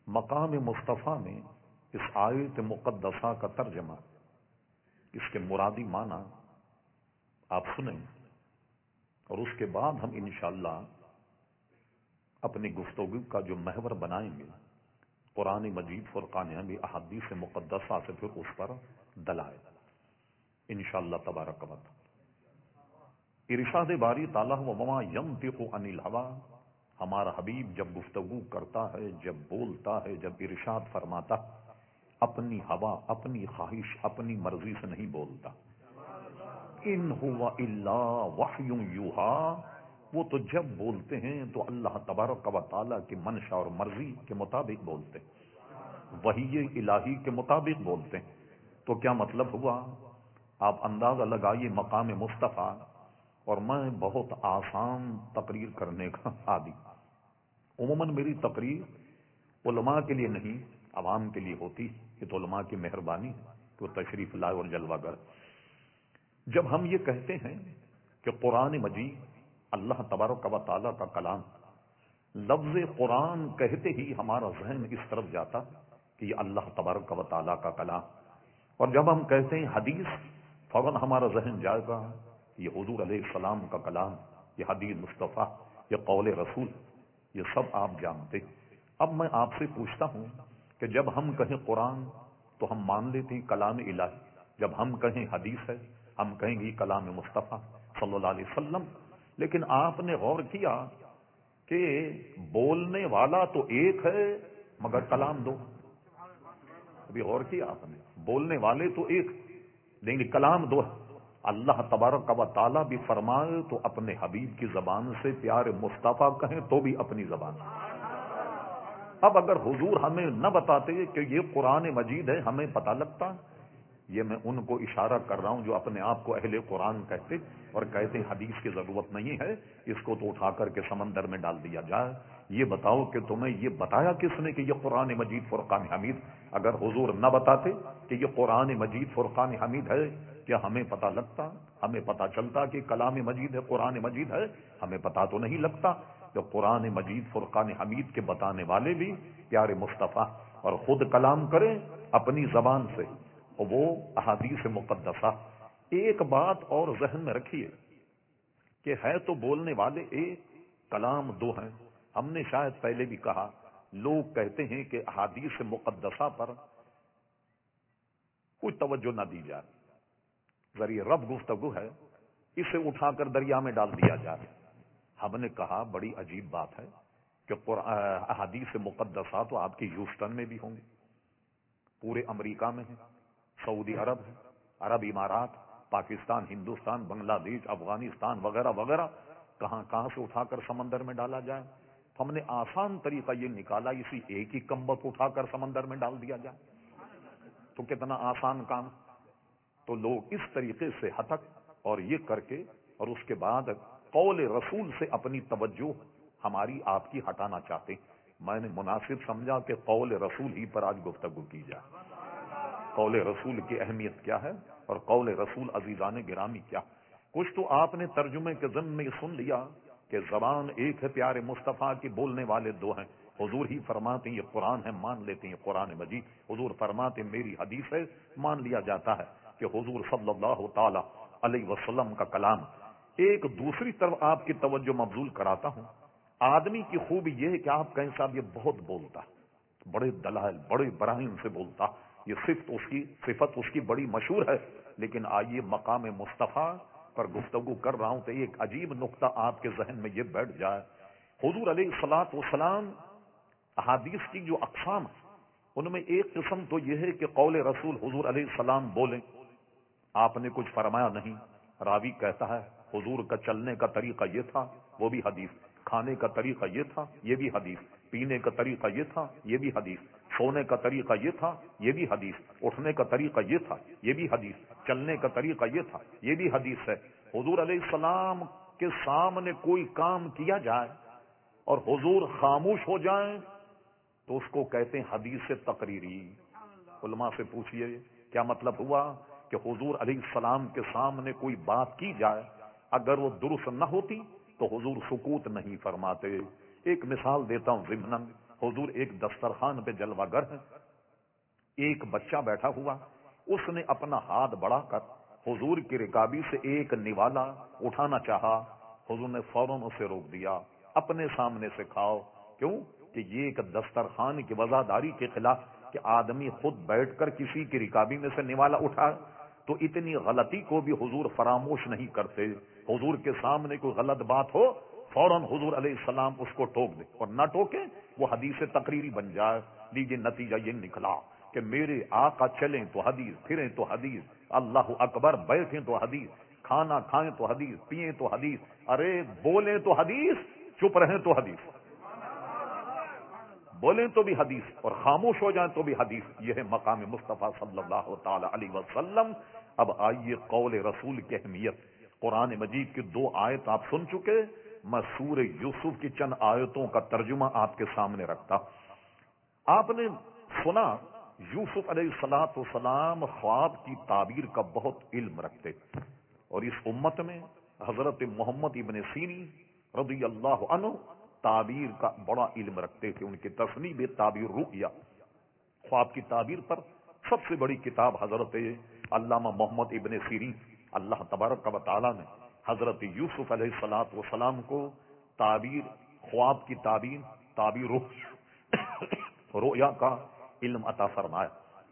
مقام مصطفیٰ میں اس آیت مقدسہ کا ترجمہ، اس کے مرادی معنی آپ سنیں، اور اس کے بعد ہم انشاءاللہ اپنی گفتگو کا جو محور بنائیں گے قرآن مجید فرقان حمید احادیث مقدسہ سے پھر اس پر دلائل انشاءاللہ تبارک و تعالی۔ ارشاد باری تعالیٰ وما ینطق عن الہویٰ، ہمارا حبیب جب گفتگو کرتا ہے، جب بولتا ہے، جب ارشاد فرماتا، اپنی ہوا، اپنی خواہش، اپنی مرضی سے نہیں بولتا۔ ان ہوا الا وحی یوحیٰ، وہ تو جب بولتے ہیں تو اللہ تبارک و تعالیٰ کی منشا اور مرضی کے مطابق بولتے ہیں، وحی الہی کے مطابق بولتے ہیں۔ تو کیا مطلب ہوا؟ آپ اندازہ لگائیے مقام مصطفیٰ، اور میں بہت آسان تقریر کرنے کا عادی، عموماً میری تقریر علماء کے لیے نہیں عوام کے لیے ہوتی، یہ تو علماء کی مہربانی ہے کہ وہ تشریف لائے اور جلوہ گر۔ جب ہم یہ کہتے ہیں کہ قرآن مجید اللہ تبارک و تعالیٰ کا کلام، لفظ قرآن کہتے ہی ہمارا ذہن اس طرف جاتا کہ یہ اللہ تبارک و تعالیٰ کا کلام، اور جب ہم کہتے ہیں حدیث، فوراً ہمارا ذہن جائے گا یہ حضور علیہ السلام کا کلام، یہ حدیث مصطفیٰ، یہ قول رسول، یہ سب آپ جانتے۔ اب میں آپ سے پوچھتا ہوں کہ جب ہم کہیں قرآن تو ہم مان لیتے ہیں کلام الہی، جب ہم کہیں حدیث ہے ہم کہیں گے کلام مصطفیٰ صلی اللہ علیہ وسلم، لیکن آپ نے غور کیا کہ بولنے والا تو ایک ہے مگر کلام دو؟ ابھی غور کیا آپ نے؟ بولنے والے تو ایک لیکن کلام دو ہے۔ اللہ تبارک و تعالیٰ بھی فرمائے تو اپنے حبیب کی زبان سے پیارے مصطفیٰ کہیں تو بھی اپنی زبان۔ اب اگر حضور ہمیں نہ بتاتے کہ یہ قرآن مجید ہے، ہمیں پتہ لگتا؟ یہ میں ان کو اشارہ کر رہا ہوں جو اپنے آپ کو اہل قرآن کہتے اور کہتے حدیث کی ضرورت نہیں ہے، اس کو تو اٹھا کر کے سمندر میں ڈال دیا جائے۔ یہ بتاؤ کہ تمہیں یہ بتایا کس نے کہ یہ قرآن مجید فرقان حمید؟ اگر حضور نہ بتاتے کہ یہ قرآن مجید فرقان حمید ہے، کیا ہمیں پتہ لگتا؟ ہمیں پتہ چلتا کہ کلام مجید ہے، قرآن مجید ہے؟ ہمیں پتہ تو نہیں لگتا۔ کہ قرآن مجید فرقان حمید کے بتانے والے بھی پیارے مصطفیٰ، اور خود کلام کریں اپنی زبان سے، وہ احادیث مقدسہ۔ ایک بات اور ذہن میں رکھیے کہ ہے تو بولنے والے ایک، کلام دو ہیں۔ ہم نے شاید پہلے بھی کہا، لوگ کہتے ہیں کہ احادیث مقدسہ پر کوئی توجہ نہ دی جائے، ذریعہ رب گفتگو ہے، اسے اٹھا کر دریا میں ڈال دیا جائے۔ ہم نے کہا بڑی عجیب بات ہے کہ احادیث مقدسہ تو آپ کی ہیوسٹن میں بھی ہوں گے، پورے امریکہ میں ہیں، سعودی عرب ہے، عرب امارات، پاکستان، ہندوستان، بنگلہ دیش، افغانستان وغیرہ وغیرہ، کہاں کہاں سے اٹھا کر سمندر میں ڈالا جائے۔ ہم نے آسان طریقہ یہ نکالا، اسی ایک ہی کمبک اٹھا کر سمندر میں ڈال دیا جائے، تو کتنا آسان کام۔ تو لوگ اس طریقے سے ہتک اور یہ کر کے، اور اس کے بعد قول رسول سے اپنی توجہ ہماری آپ کی ہٹانا چاہتے۔ میں نے مناسب سمجھا کہ قول رسول ہی پر آج گفتگو کی جائے۔ قول رسول کی اہمیت کیا ہے اور قول رسول عزیزان گرامی کیا؟ کچھ تو آپ نے ترجمے کے ضمن میں سن لیا کہ زبان ایک ہے پیارے مصطفیٰ کی، بولنے والے دو ہیں۔ حضور ہی فرماتے ہیں یہ قرآن ہے، مان لیتے ہیں قرآن مجید۔ حضور فرماتے ہیں میری حدیث ہے، مان لیا جاتا ہے کہ حضور صلی اللہ تعالی علیہ وسلم کا کلام۔ ایک دوسری طرف آپ کی توجہ مبذول کراتا ہوں، آدمی کی خوبی یہ ہے کہ آپ کہیں صاحب یہ بہت بولتا، بڑے دلائل، بڑے براہین سے بولتا، یہ صفت اس کی بڑی مشہور ہے۔ لیکن آئیے مقام مصطفیٰ پر گفتگو کر رہا ہوں تو ایک عجیب نقطہ آپ کے ذہن میں یہ بیٹھ جائے۔ حضور علیہ الصلوۃ والسلام احادیث کی جو اقسام، ان میں ایک قسم تو یہ ہے کہ قول رسول حضور علیہ السلام بولیں، آپ نے کچھ فرمایا نہیں، راوی کہتا ہے حضور کا چلنے کا طریقہ یہ تھا، وہ بھی حدیث، کھانے کا طریقہ یہ تھا، یہ بھی حدیث، پینے کا طریقہ یہ تھا، یہ بھی حدیث، سونے کا طریقہ یہ تھا، یہ بھی حدیث، اٹھنے کا طریقہ یہ تھا، یہ بھی حدیث، چلنے کا طریقہ یہ تھا، یہ بھی حدیث ہے۔ حضور علیہ السلام کے سامنے کوئی کام کیا جائے اور حضور خاموش ہو جائیں تو اس کو کہتے ہیں حدیث تقریری۔ علماء سے پوچھئے کیا مطلب ہوا؟ کہ حضور علیہ السلام کے سامنے کوئی بات کی جائے، اگر وہ درست نہ ہوتی تو حضور سکوت نہیں فرماتے۔ ایک مثال دیتا ہوں ضمناً، हुजूर एक दस्तरखान पे जलवा गर है, एक बच्चा बैठा हुआ, उसने अपना हाथ बढ़ाकर हुजूर की रिकाबी से एक निवाला उठाना चाहा, हुजूर ने फौरन उसे रोक दिया, अपने सामने से खाओ। क्यों? कि ये एक दस्तरखान की वजादारी के खिलाफ कि आदमी खुद बैठकर किसी की रिकाबी में से निवाला उठा, तो इतनी गलती को भी हुजूर फरामोश नहीं करते। हुजूर के सामने कोई गलत बात हो, फौरन हुजूर अलैहिस्सलाम उसको टोक दे, और ना टोके वो हदीस तकरीरी बन जाए। लीजिए नतीजा ये निकला कि मेरे आका चलें तो हदीस, फिरें तो हदीस, अल्लाह अकबर, बैठें तो हदीस, खाना खाएं तो हदीस, पिए तो हदीस, अरे बोलें तो हदीस, चुप रहें तो हदीस, बोलें तो भी हदीस और खामोश हो जाएं तो भी हदीस। यह है मकाम मुस्तफा सल्लल्लाहु ताला अलैहि वसल्लम। अब आइए कौल रसूल की अहमियत। कुरान मजीद की 2 आयत आप सुन चुके, मैं सूरह यूसुफ की चंद आयतों का तर्जुमा आपके सामने रखता। आपने सुना यूसुफ अलैहिस्सलाम ख्वाब की ताबीर का बहुत इल्म रखते, और इस उम्मत में हजरत मोहम्मद इब्न सीरी रज़ी अल्लाह अन्हु ताबीर का बड़ा इल्म रखते थे। उनकी तस्नीब ताबीर रुया, ख्वाब की ताबीर पर सबसे बड़ी किताब हजरत अल्लामा मोहम्मद इब्न सीरी, अल्लाह तबारक व तआला ने हजरत यूसुफ अलैहिस्सलाम को ताबीर, ख्वाब की ताबीर, ताबीर रोया का इल्म अता फरमाया।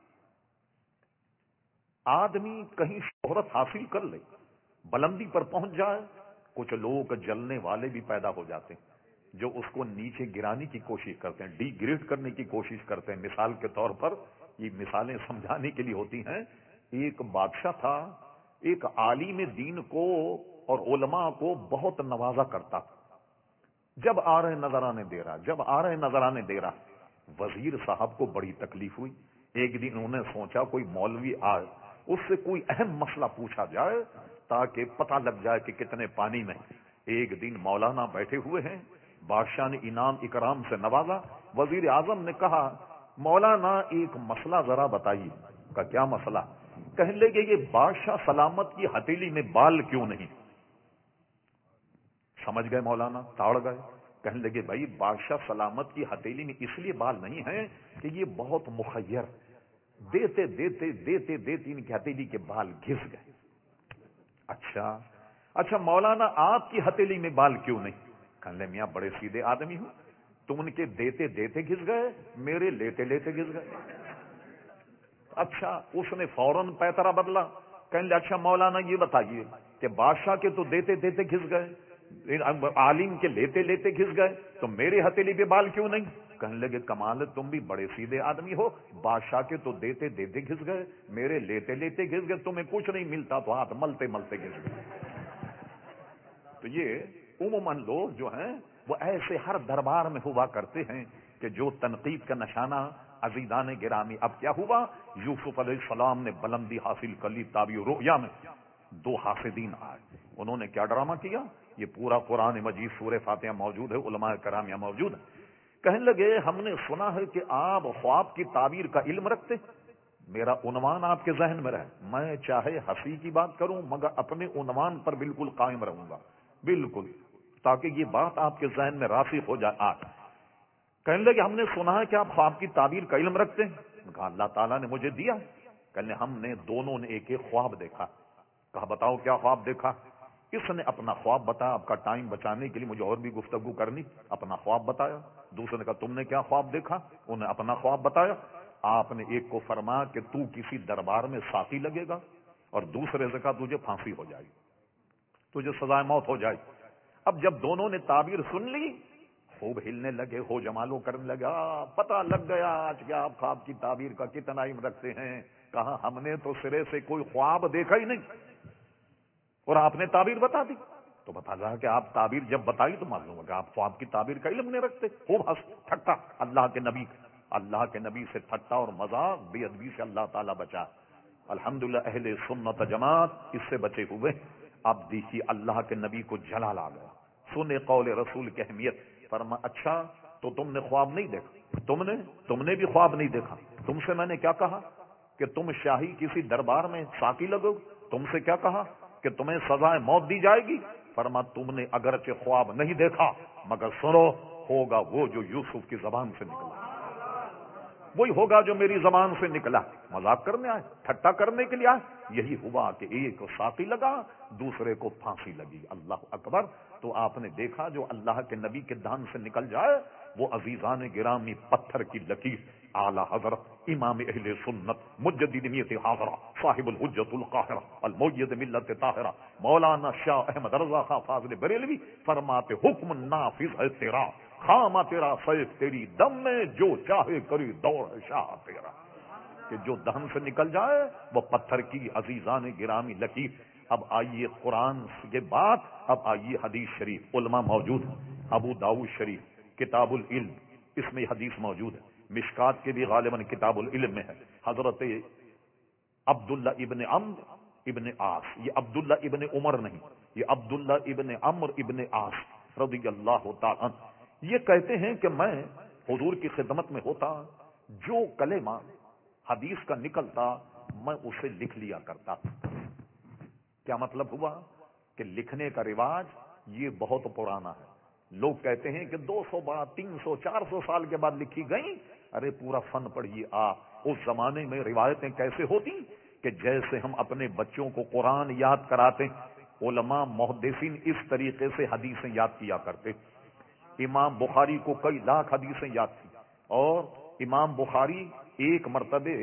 आदमी कहीं शोहरत हासिल कर ले, बुलंदी पर पहुंच जाए, कुछ लोग जलने वाले भी पैदा हो जाते हैं जो उसको नीचे गिराने की कोशिश करते हैं, डिग्रेड करने की कोशिश करते हैं। मिसाल के तौर पर, ये मिसालें समझाने के लिए होती हैं। एक बादशाह था, एक आलिम दीन को और उलमा को बहुत नवाजा करता। जब आ रहे नजराने दे रहा, जब आ रहे नजराने दे रहा, वजीर साहब को बड़ी तकलीफ हुई। एक दिन उन्होंने सोचा कोई मौलवी आए, उससे कोई अहम मसला पूछा जाए ताकि पता लग जाए कि कितने पानी में। एक दिन मौलाना बैठे हुए हैं, बादशाह ने इनाम इकराम से नवाजा। वजीर आजम ने कहा, मौलाना एक मसला जरा बताइए। का क्या मसला? कहने लगे ये बादशाह सलामत की हथेली में बाल क्यों नहीं? समझ गए मौलाना, ताड़ गए। कहने लगे भाई बादशाह सलामत की हथेली में इसलिए बाल नहीं है कि ये बहुत मुखय्यर, देते देते देते देते इनकी हथेली के बाल घिस गए। अच्छा अच्छा मौलाना आपकी हथेली में बाल क्यों नहीं? कहने लगे मियां बड़े सीधे आदमी हूं, तुम उनके देते देते घिस गए, मेरे लेते लेते घिस गए। अच्छा, उसने फौरन पैतरा बदला। कहने लगे अच्छा मौलाना ये बताइए कि बादशाह के तो देते देते घिस गए, आलिम के लेते लेते घिस गए, तो मेरे हथेली पे बाल क्यों नहीं? कहने लगे कमाल है, तुम भी बड़े सीधे आदमी हो, बादशाह के तो देते देते घिस गए, मेरे लेते लेते घिस गए, तुम्हें कुछ नहीं मिलता तो हाथ मलते मलते घिस गए। तो ये उम्मन लोग जो हैं वो ऐसे हर दरबार में हुआ करते हैं कि जो तनकीद का निशाना अजीदान गिरामी। अब क्या हुआ, यूसुफ अलैहिस्सलाम ने बुलंदी हासिल कर ली ताबीर रुया में। 2 हासिदीन आए, उन्होंने क्या ड्रामा किया, ये पूरा कुरान मजीद सूरह फातिहा मौजूद है, उलमा कराम यहां मौजूद है। कहने लगे हमने सुना है कि आप ख्वाब की ताबीर का इल्म रखते, मेरा उन्वान आपके जहन में रहे, मैं चाहे हंसी की बात करूं मगर अपने उन्वान पर बिल्कुल कायम रहूंगा, बिल्कुल, ताकि ये बात आपके जहन में रासिख हो जाए। आज कहने लगे हमने सुना है कि आप ख्वाब की ताबीर का इल्म रखते हैं। कहा अल्लाह ताला ने मुझे दिया। कहने हमने दोनों ने एक एक ख्वाब देखा। कहा बताओ क्या ख्वाब देखा? इसने अपना ख्वाब बताया, आपका टाइम बचाने के लिए मुझे और भी गुफ्तगू करनी, अपना ख्वाब बताया। दूसरे ने कहा तुमने क्या ख्वाब देखा? उन्हें अपना ख्वाब बताया। आपने एक को फरमाया कि तू किसी दरबार में साथी लगेगा, और दूसरे से कहा तुझे फांसी हो जाएगी, तुझे सजाए मौत हो जाएगी। अब जब दोनों ने ताबीर सुन ली, खूब हिलने लगे, हो जमालो करने लगा, पता लग गया आज क्या आप ख्वाब की ताबीर का कितना इल्म रखते हैं। कहा हमने तो सिरे से कोई ख्वाब देखा ही नहीं और आपने ताबीर बता दी। तो बता रहा कि आप ताबीर जब बताई तो मालूम होगा आप ख्वाब की ताबीर का इल्म नहीं रखते। खूब हंस ठट्टा, अल्लाह के नबी से ठट्टा और मजाक बेअदबी से अल्लाह ताला बचा। अल्हम्दुलिल्लाह अहले सुन्नत जमात इससे बचे हुए। अब देखिए अल्लाह के नबी को जलाल आ गया, सुने कौल रसूल की अहमियत। फरमा अच्छा तो तुमने ख्वाब नहीं देखा? तुमने भी ख्वाब नहीं देखा। तुमसे मैंने क्या कहा कि तुम शाही किसी दरबार में साकी लगो? तुमसे क्या कहा कि तुम्हें सजाए मौत दी जाएगी? फरमा तुमने अगरचे ख्वाब नहीं देखा, मगर सुनो ہوگا وہ جو یوسف کی زبان سے نکلا، وہی ہوگا جو میری زبان سے نکلا۔ مذاق کرنے آئے، ٹھٹا کرنے کے لیے آئے؟ یہی ہوا کہ ایک کو ساقی لگا، دوسرے کو پھانسی لگی۔ اللہ اکبر۔ تو آپ نے دیکھا جو اللہ کے نبی کے دہن سے نکل جائے وہ عزیزان گرامی پتھر کی لکیر اعلی حضرت امام اہل سنت مجدد نیت حاضرہ صاحب الحجت القاہرہ المؤید ملت طاہرہ مولانا شاہ احمد رضا خان فاضل بریلوی فرماتے حکم نافذ ہے تیرا، خامہ تیرا سیف تیری دم میں، جو چاہے کری دوڑ ہے شاہ تیرا۔ کہ جو دہن سے نکل جائے وہ پتھر کی عزیزان گرامی لکیر۔ اب آئیے قرآن کے بعد اب آئیے حدیث شریف، علماء موجود ہیں، ابو داؤد شریف کتاب العلم اس میں حدیث موجود ہے، مشکات کے بھی غالباً کتاب العلم میں ہے۔ حضرت عبداللہ ابن عمرو ابن عاص، یہ عبداللہ ابن عمر نہیں، یہ عبداللہ ابن عمرو ابن عاص رضی اللہ تعالی عنہ، یہ کہتے ہیں کہ میں حضور کی خدمت میں ہوتا، جو کلمہ حدیث کا نکلتا میں اسے لکھ لیا کرتا۔ کیا مطلب ہوا کہ لکھنے کا رواج یہ بہت پرانا ہے۔ لوگ کہتے ہیں کہ 200 300 400 سال کے بعد لکھی گئی۔ ارے پورا فن پڑھیے آپ۔ اس زمانے میں روایتیں کیسے ہوتی کہ جیسے ہم اپنے بچوں کو قرآن یاد کراتے، علماء محدثین اس طریقے سے حدیثیں یاد کیا کرتے۔ امام بخاری کو کئی لاکھ حدیثیں یاد تھی، اور امام بخاری ایک مرتبہ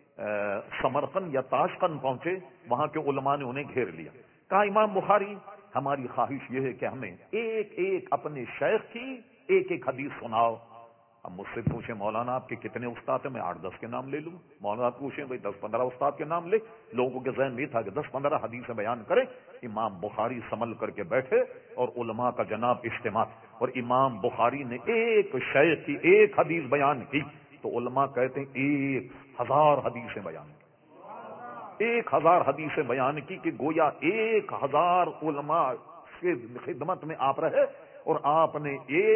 سمرقند یا تاشقند پہنچے، وہاں کے علماء نے انہیں گھیر لیا، کہا امام بخاری ہماری خواہش یہ ہے کہ ہمیں ایک ایک اپنے شیخ کی ایک ایک حدیث سناؤ۔ اب مجھ سے پوچھیں مولانا آپ کے کتنے استاد ہیں؟ میں 8-10 کے نام لے لوں۔ مولانا پوچھیں بھائی 10-15 استاد کے نام لے۔ لوگوں کے ذہن میں تھا کہ 10-15 حدیثیں بیان کریں۔ امام بخاری سنبھل کر کے بیٹھے اور علماء کا جناب اجتماع، اور امام بخاری نے ایک شیخ کی ایک حدیث بیان کی تو علماء کہتے ہیں 1000 حدیثیں بیان کی، 1000 حدیثیں بیان کی، کہ گویا 1000 علماء کے خدمت میں آپ رہے اور آپ نے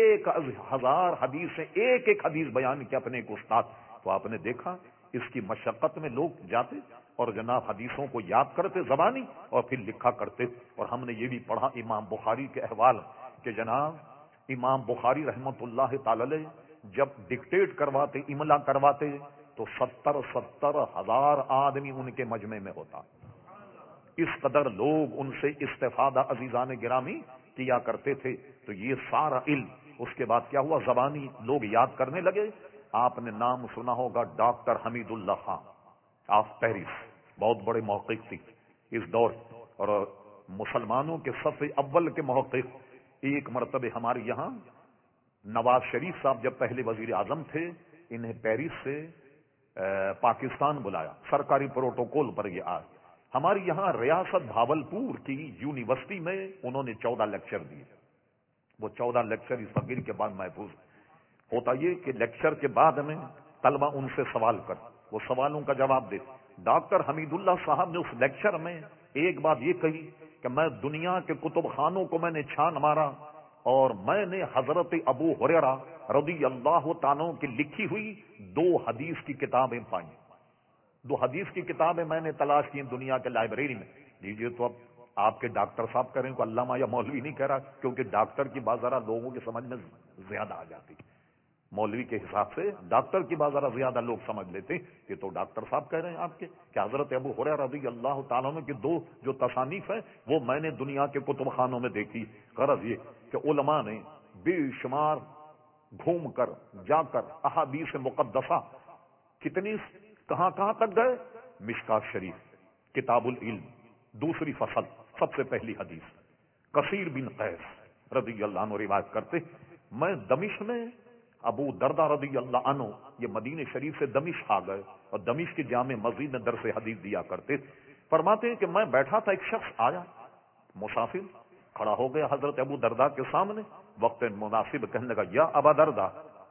1000 حدیث سے ایک ایک حدیث بیان کی اپنے ایک استاد۔ تو آپ نے دیکھا اس کی مشقت میں لوگ جاتے اور جناب حدیثوں کو یاد کرتے زبانی اور پھر لکھا کرتے۔ اور ہم نے یہ بھی پڑھا امام بخاری کے احوال کہ جناب امام بخاری رحمت اللہ تعالی علیہ جب ڈکٹیٹ کرواتے، املا کرواتے تو 70 ہزار آدمی ان کے مجمع میں ہوتا۔ اس قدر لوگ ان سے استفادہ عزیزان گرامی کیا کرتے تھے۔ تو یہ سارا علم اس کے بعد کیا ہوا، زبانی لوگ یاد کرنے لگے۔ آپ نے نام سنا ہوگا doctor Hamid Ullah Khan of Paris, بہت بڑے محقق تھے اس دور، اور مسلمانوں کے صف اول کے محقق۔ ایک مرتبہ ہمارے یہاں نواز شریف صاحب جب پہلے وزیر اعظم تھے، انہیں پیرس سے پاکستان بلایا، سرکاری پروٹوکول پر یہ آئے۔ ہماری یہاں ریاست بھاولپور کی یونیورسٹی میں انہوں نے 14 لیکچر دیے۔ وہ 14 لیکچر اس فقیر کے بعد محفوظ ہوتا یہ کہ لیکچر کے بعد میں طلبہ ان سے سوال کر، وہ سوالوں کا جواب دے۔ ڈاکٹر حمید اللہ صاحب نے اس لیکچر میں ایک بات یہ کہی کہ میں دنیا کے کتب خانوں کو میں نے چھان مارا اور میں نے حضرت ابو ہریرہ رضی اللہ تعالیٰ کی لکھی ہوئی 2 حدیث کی کتابیں پائیں۔ 2 حدیث کی کتابیں میں نے تلاش کی دنیا کے لائبریری میں۔ دیجیے تو اب آپ کے ڈاکٹر صاحب کریں کو علامہ یا مولوی نہیں کہہ رہا، کیونکہ ڈاکٹر کی بات ذرا لوگوں کی سمجھ میں زیادہ آ جاتی، مولوی کے حساب سے ڈاکٹر کی بات ذرا زیادہ لوگ سمجھ لیتے۔ یہ تو ڈاکٹر صاحب کہہ رہے ہیں آپ کے کہ حضرت ابو ہریرہ رضی اللہ تعالیٰ عنہ کی 2 جو تصانیف ہیں وہ میں نے دنیا کے کتب خانوں میں دیکھی۔ غرض یہ کہ علماء نے بے شمار گھوم کر جا کر احادیث مقدسہ کتنی کہاں تک گئے۔ مشکات شریف کتاب العلم دوسری فصل سب سے پہلی حدیث، کثیر بن قیس رضی اللہ عنہ روایت کرتے میں دمشق میں ابو دردہ رضی اللہ عنہ یہ مدینہ شریف سے دمشق آ گئے اور دمشق کی جامع مسجد میں درس حدیث دیا کرتے۔ فرماتے ہیں کہ میں بیٹھا تھا، ایک شخص آیا مسافر کھڑا ہو گیا حضرت ابو دردہ کے سامنے، وقت مناسب کہنے لگا یا ابا دردہ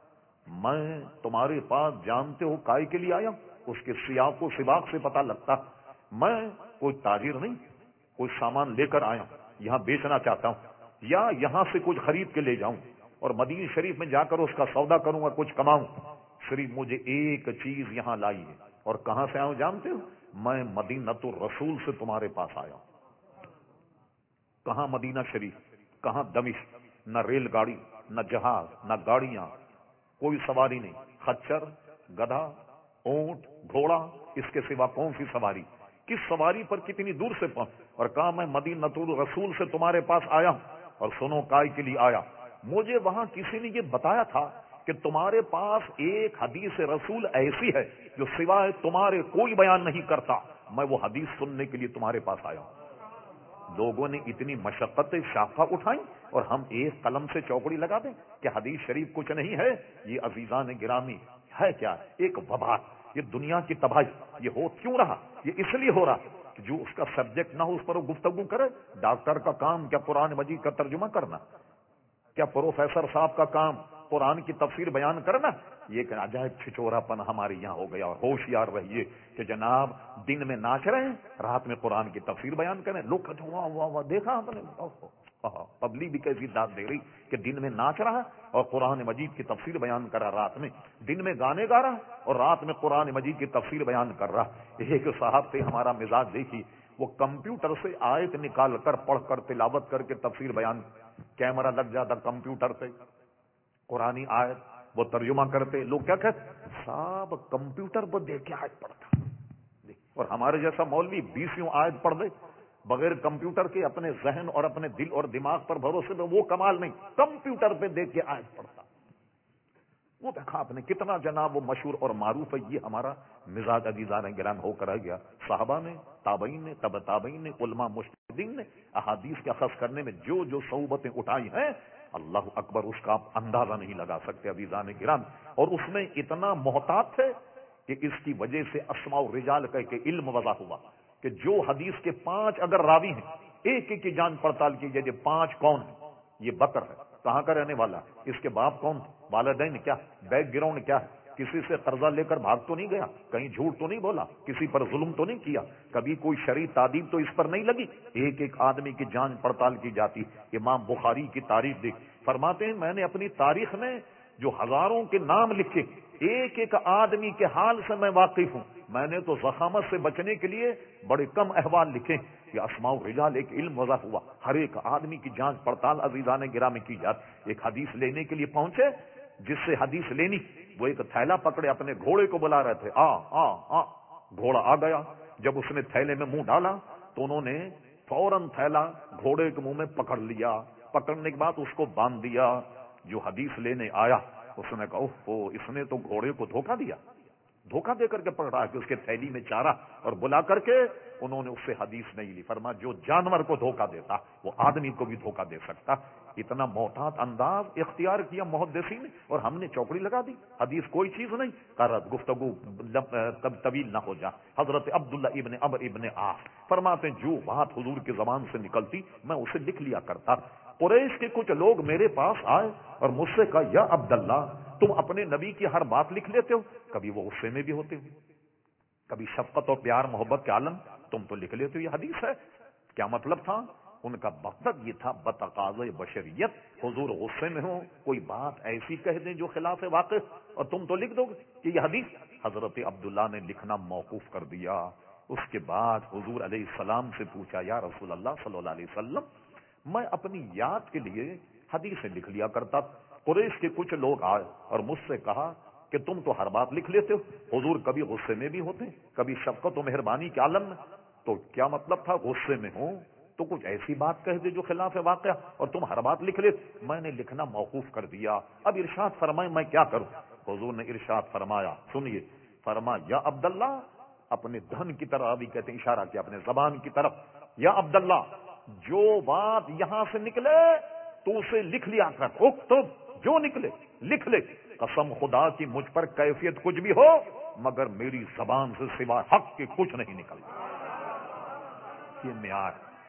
میں تمہارے پاس جانتے ہو کائے کے لیے آیا؟ اس کے سیاق و سباق سے پتہ لگتا میں کوئی تاجر نہیں، کوئی سامان لے کر آیا یہاں بیچنا چاہتا ہوں یا یہاں سے کچھ خرید کے لے جاؤں اور مدینہ شریف میں جا کر اس کا سودا کروں گا، کچھ کماؤں۔ صرف مجھے ایک چیز یہاں لائی ہے، اور کہاں سے آیا ہوں جانتے ہو؟ میں مدینۃ الرسول سے تمہارے پاس آیا ہوں۔ کہاں مدینہ شریف، کہاں دمشق، نہ ریل گاڑی نہ جہاز، نہ گاڑیاں، کوئی سواری نہیں، خچر، گدھا، اونٹ، گھوڑا، اس کے سوا کون سی سواری؟ کس سواری پر کتنی دور سے پہنچ؟ اور کہا میں مدینۃ الرسول سے تمہارے پاس آیا ہوں، اور سنو کائے کے لیے آیا؟ مجھے وہاں کسی نے یہ بتایا تھا کہ تمہارے پاس ایک حدیث رسول ایسی ہے جو سوائے تمہارے کوئی بیان نہیں کرتا، میں وہ حدیث سننے کے لیے تمہارے پاس آیا ہوں۔ لوگوں نے اتنی مشقت شاخہ اٹھائیں اور ہم ایک قلم سے چوکڑی لگا دیں کہ حدیث شریف کچھ نہیں ہے؟ یہ عزیزان گرامی ہے کیا؟ ایک وبا، یہ دنیا کی تباہی۔ یہ ہو کیوں رہا؟ یہ اس لیے ہو رہا کہ جو اس کا سبجیکٹ نہ ہو اس پر وہ گفتگو کرے۔ ڈاکٹر کا کام کیا قرآن مجید کا ترجمہ کرنا؟ کیا پروفیسر صاحب کا کام قرآن کی تفسیر بیان کرنا؟ یہ کہ عجائب چھچورا پن ہمارے یہاں ہو گیا۔ اور ہوشیار رہیے کہ جناب دن میں ناچ رہے ہیں، رات میں قرآن کی تفسیر بیان کریں۔ لوگ کہتے ہیں واہ واہ واہ، دیکھا آپ نے پبلک بھی کیسی داد دے رہی کہ دن میں ناچ رہا اور قرآن مجید کی تفسیر بیان کر رہا، رات میں دن میں گانے گا رہا اور رات میں قرآن مجید کی تفسیر بیان کر رہا۔ ایک صاحب سے ہمارا مزاج دیکھی، وہ کمپیوٹر سے آیت نکال کر پڑھ کر تلاوت کر کے تفسیر بیان، کیمرہ لگ جاتا کمپیوٹر پہ، قرآنی آیت وہ ترجمہ کرتے۔ لوگ کیا کہتے؟ صاحب کمپیوٹر پر دیکھ کے آیت پڑھتا، اور ہمارے جیسا مولوی 20 آیت پڑھ دے بغیر کمپیوٹر کے، اپنے ذہن اور اپنے دل اور دماغ پر بھروسے میں، وہ کمال نہیں، کمپیوٹر پہ دیکھ کے آیت پڑھتا۔ وہ دیکھا آپ نے کتنا جناب وہ مشہور اور معروف ہے۔ یہ ہمارا مزاج عزیزان گرام ہو کر رہ گیا۔ صحابہ نے، تابعین نے، تبع تابعین نے، علماء مجتہدین نے احادیث کے اخذ کرنے میں جو جو صعوبتیں اٹھائی ہیں، اللہ اکبر، اس کا آپ اندازہ نہیں لگا سکتے عزیزان گرام۔ اور اس میں اتنا محتاط تھے کہ اس کی وجہ سے اسماء الرجال کہہ کے علم وضع ہوا کہ جو حدیث کے 5 اگر راوی ہیں، ایک ایک کی جانچ پڑتال کی جائے، 5 کون ہیں؟ یہ بکر ہے، کہاں کا رہنے والا؟ اس کے باپ کون؟ والدین کیا؟ بیک گراؤنڈ کیا ہے؟ کسی سے قرضہ لے کر بھاگ تو نہیں گیا؟ کہیں جھوٹ تو نہیں بولا؟ کسی پر ظلم تو نہیں کیا؟ کبھی کوئی شرعی تعدیب تو اس پر نہیں لگی؟ ایک ایک آدمی کی جانچ پڑتال کی جاتی۔ امام بخاری کی تاریخ دیکھ، فرماتے ہیں میں نے اپنی تاریخ میں جو ہزاروں کے نام لکھے، ایک ایک آدمی کے حال سے میں واقف ہوں۔ میں نے تو زخامت سے بچنے کے لیے بڑے کم احوال لکھے کہ اسماء الرجال ایک علم وضع ہوا، ہر ایک آدمی کی جانچ پڑتال عزیزان گرامی کی جاتی۔ ایک حدیث لینے کے لیے پہنچے، جس سے حدیث لینی، وہ ایک تھیلا پکڑے اپنے گھوڑے کو بلا رہے تھے، آ آ آ، گھوڑا آ گیا۔ جب اس نے تھیلے میں منہ ڈالا تو انہوں نے فوراً تھیلا گھوڑے کے منہ میں پکڑ لیا، پکڑنے کے بعد اس کو باندھ دیا۔ جو حدیث لینے آیا اس نے کہا اوہ، اس نے تو گھوڑے کو دھوکہ دیا، دھوکہ دے کر کے پکڑا کہ اس کے تھیلی میں چارہ، اور بلا کر کے انہوں نے اس سے حدیث نہیں لی۔ فرمایا جو جانور کو دھوکہ دیتا وہ آدمی کو بھی دھوکہ دے سکتا۔ اتنا محتاط انداز اختیار کیا محدثین نے، اور ہم نے چوکڑی لگا دی، حدیث کوئی چیز نہیں، کرت گفتگو طویل نہ ہو جا۔ حضرت عبداللہ ابن عمرو ابن عاص فرماتے ہیں جو بات حضور کی زبان سے نکلتی میں اسے لکھ لیا کرتا۔ قریش کے کچھ لوگ میرے پاس آئے اور مجھ سے کہا یا عبداللہ، تم اپنے نبی کی ہر بات لکھ لیتے ہو؟ کبھی وہ غصے میں بھی ہوتے ہو، کبھی شفقت اور پیار محبت کے عالم، تم تو لکھ لیتے ہو یہ حدیث ہے۔ کیا مطلب تھا ان کا؟ مقصد یہ تھا بتقاضۂ بشریت، حضور غصے میں ہو، کوئی بات ایسی کہہ دیں جو خلاف واقع، اور تم تو لکھ دو گے کہ یہ حدیث۔ حضرت عبداللہ نے لکھنا موقوف کر دیا۔ اس کے بعد حضور علیہ السلام سے پوچھا یا رسول اللہ صلی اللہ علیہ وسلم، میں اپنی یاد کے لیے حدیثیں لکھ لیا کرتا، قریش کے کچھ لوگ آئے اور مجھ سے کہا کہ تم تو ہر بات لکھ لیتے ہو، حضور کبھی غصے میں بھی ہوتے، کبھی شفقت و مہربانی کے عالم میں، تو کیا مطلب تھا غصے میں ہوں تو کچھ ایسی بات کہہ دے جو خلاف واقعہ، اور تم ہر بات لکھ لیتے؟ میں نے لکھنا موقوف کر دیا۔ اب ارشاد فرمائے میں کیا کروں؟ حضور نے ارشاد فرمایا، سنیے، فرمایا یا عبداللہ، اپنے دھن کی طرف، ابھی کہتے ہیں اشارہ کیا اپنے زبان کی طرف، یا عبداللہ جو بات یہاں سے نکلے تو اسے لکھ لیا کر، اکتب، جو نکلے لکھ لے، قسم خدا کی مجھ پر کیفیت کچھ بھی ہو مگر میری زبان سے سوا حق کے کچھ نہیں نکلتا۔ یہ معیار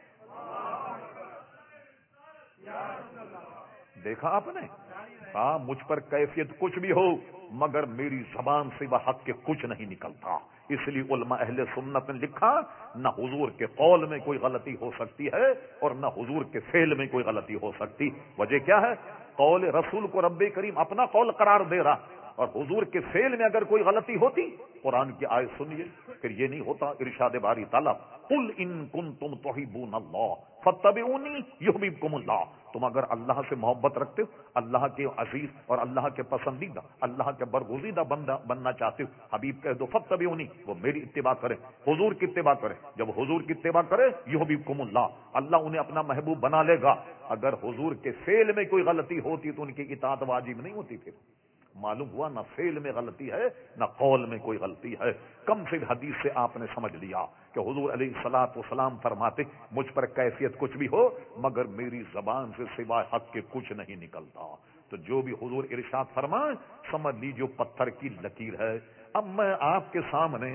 دیکھا آپ نے؟ ہاں، مجھ پر کیفیت کچھ بھی ہو مگر میری زبان سے وہ حق کے کچھ نہیں نکلتا۔ اس لیے علماء اہل سنت نے لکھا نہ حضور کے قول میں کوئی غلطی ہو سکتی ہے اور نہ حضور کے فعل میں کوئی غلطی ہو سکتی۔ وجہ کیا ہے؟ قول رسول کو رب کریم اپنا قول قرار دے رہا، اور حضور کے فعل میں اگر کوئی غلطی ہوتی، قرآن کی آیت سنیے، پھر یہ نہیں ہوتا ارشاد باری تعالیٰ قل ان کنتم تحبون اللہ فاتبعونی یحببکم اللہ، تم اگر اللہ سے محبت رکھتے ہو، اللہ کے عزیز اور اللہ کے پسندیدہ، اللہ کے برگزیدہ بندہ بننا چاہتے ہو، حبیب کہہ دو فاتبعونی، وہ میری اتباع کرے، حضور کی اتباع کرے، جب حضور کی اتباع کرے یحببکم اللہ، اللہ انہیں اپنا محبوب بنا لے گا۔ اگر حضور کے فعل میں کوئی غلطی ہوتی تو ان کی اطاعت واجب نہیں ہوتی، پھر معلوم ہوا نہ فعل میں غلطی ہے نہ قول میں کوئی غلطی ہے۔ کم سے حدیث سے آپ نے سمجھ لیا کہ حضور علیہ الصلوۃ والسلام فرماتے مجھ پر کیفیت کچھ بھی ہو مگر میری زبان سے سوائے حق کے کچھ نہیں نکلتا، تو جو بھی حضور ارشاد فرمائے سمجھ لیجیے پتھر کی لکیر ہے۔ اب میں آپ کے سامنے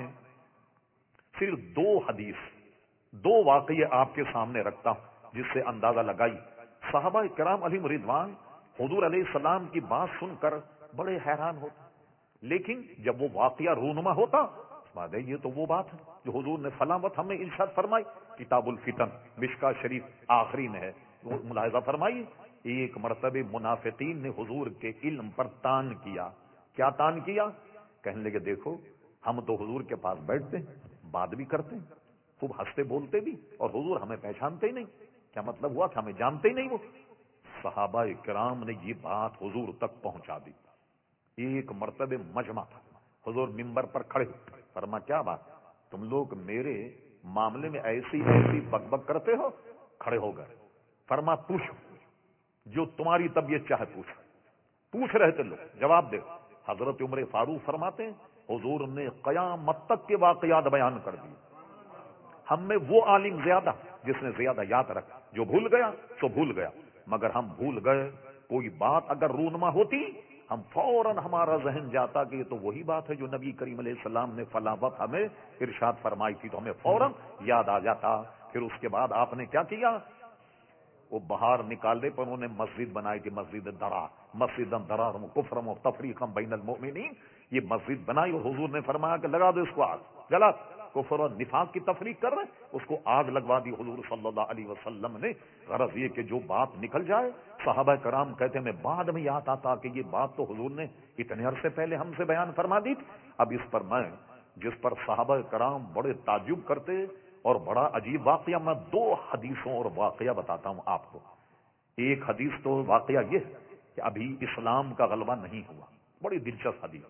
صرف دو حدیث، دو واقعے آپ کے سامنے رکھتا ہوں جس سے اندازہ لگائی۔ صحابہ کرام علیہم رضوان حضور علیہ السلام کی بات سن کر بڑے حیران ہوتے، لیکن جب وہ واقعہ رونما ہوتا بات ہے یہ تو وہ بات ہے جو حضور نے فلاں وقت ہمیں ارشاد فرمائی۔ کتاب الفتن مشکا شریف آخری میں ہے، وہ ملاحظہ فرمائی ایک مرتبہ منافقین نے حضور کے علم پر تان کیا۔ کیا تان کیا؟ کہنے لگے دیکھو ہم تو حضور کے پاس بیٹھتے ہیں، بات بھی کرتے ہیں، خوب ہنستے بولتے بھی، اور حضور ہمیں پہچانتے ہی نہیں۔ کیا مطلب ہوا کہ ہمیں جانتے ہی نہیں وہ؟ صحابہ کرام نے یہ بات حضور تک پہنچا دی۔ ایک مرتبہ مجمع تھا، حضور منبر پر کھڑے فرما کیا بات تم لوگ میرے معاملے میں ایسی بک بک کرتے ہو؟ کھڑے ہو گئے، فرما پوچھو جو تمہاری طبیعت چاہے پوچھ رہے تھے لوگ، جواب دے۔ حضرت عمر فاروق فرماتے ہیں حضور نے قیامت تک کے واقعات بیان کر دیے۔ ہم میں وہ عالم زیادہ جس نے زیادہ یاد رکھا، جو بھول گیا تو بھول گیا، مگر ہم بھول گئے کوئی بات اگر رونما ہوتی ہم فوراً ہمارا ذہن جاتا کہ یہ تو وہی بات ہے جو نبی کریم علیہ السلام نے فلاں وقت ہمیں ارشاد فرمائی تھی، تو ہمیں فوراً یاد آ جاتا۔ پھر اس کے بعد آپ نے کیا کیا؟ وہ باہر نکالنے پر انہوں نے مسجد بنائی تھی، مسجد درار، مسجد درار کفرم و تفریقم بین المؤمنین، یہ مسجد بنائی اور حضور نے فرمایا کہ لگا دو اس کو آگ، جلا، کفر اور نفاق کی تفریق کر رہے اس کو آگ لگوا دی حضور صلی اللہ علیہ وسلم نے۔ غرض یہ کہ جو بات نکل جائے، صحابہ کرام کہتے ہیں میں بعد میں یاد آتا کہ یہ بات تو حضور نے اتنے عرصے پہلے ہم سے بیان فرما دی تھی۔ اب اس پر میں جس پر صحابہ کرام بڑے تعجب کرتے اور بڑا عجیب واقعہ، میں دو حدیثوں اور واقعہ بتاتا ہوں آپ کو۔ ایک حدیث تو واقعہ یہ ہے کہ ابھی اسلام کا غلبہ نہیں ہوا، بڑی دلچسپ حدیث،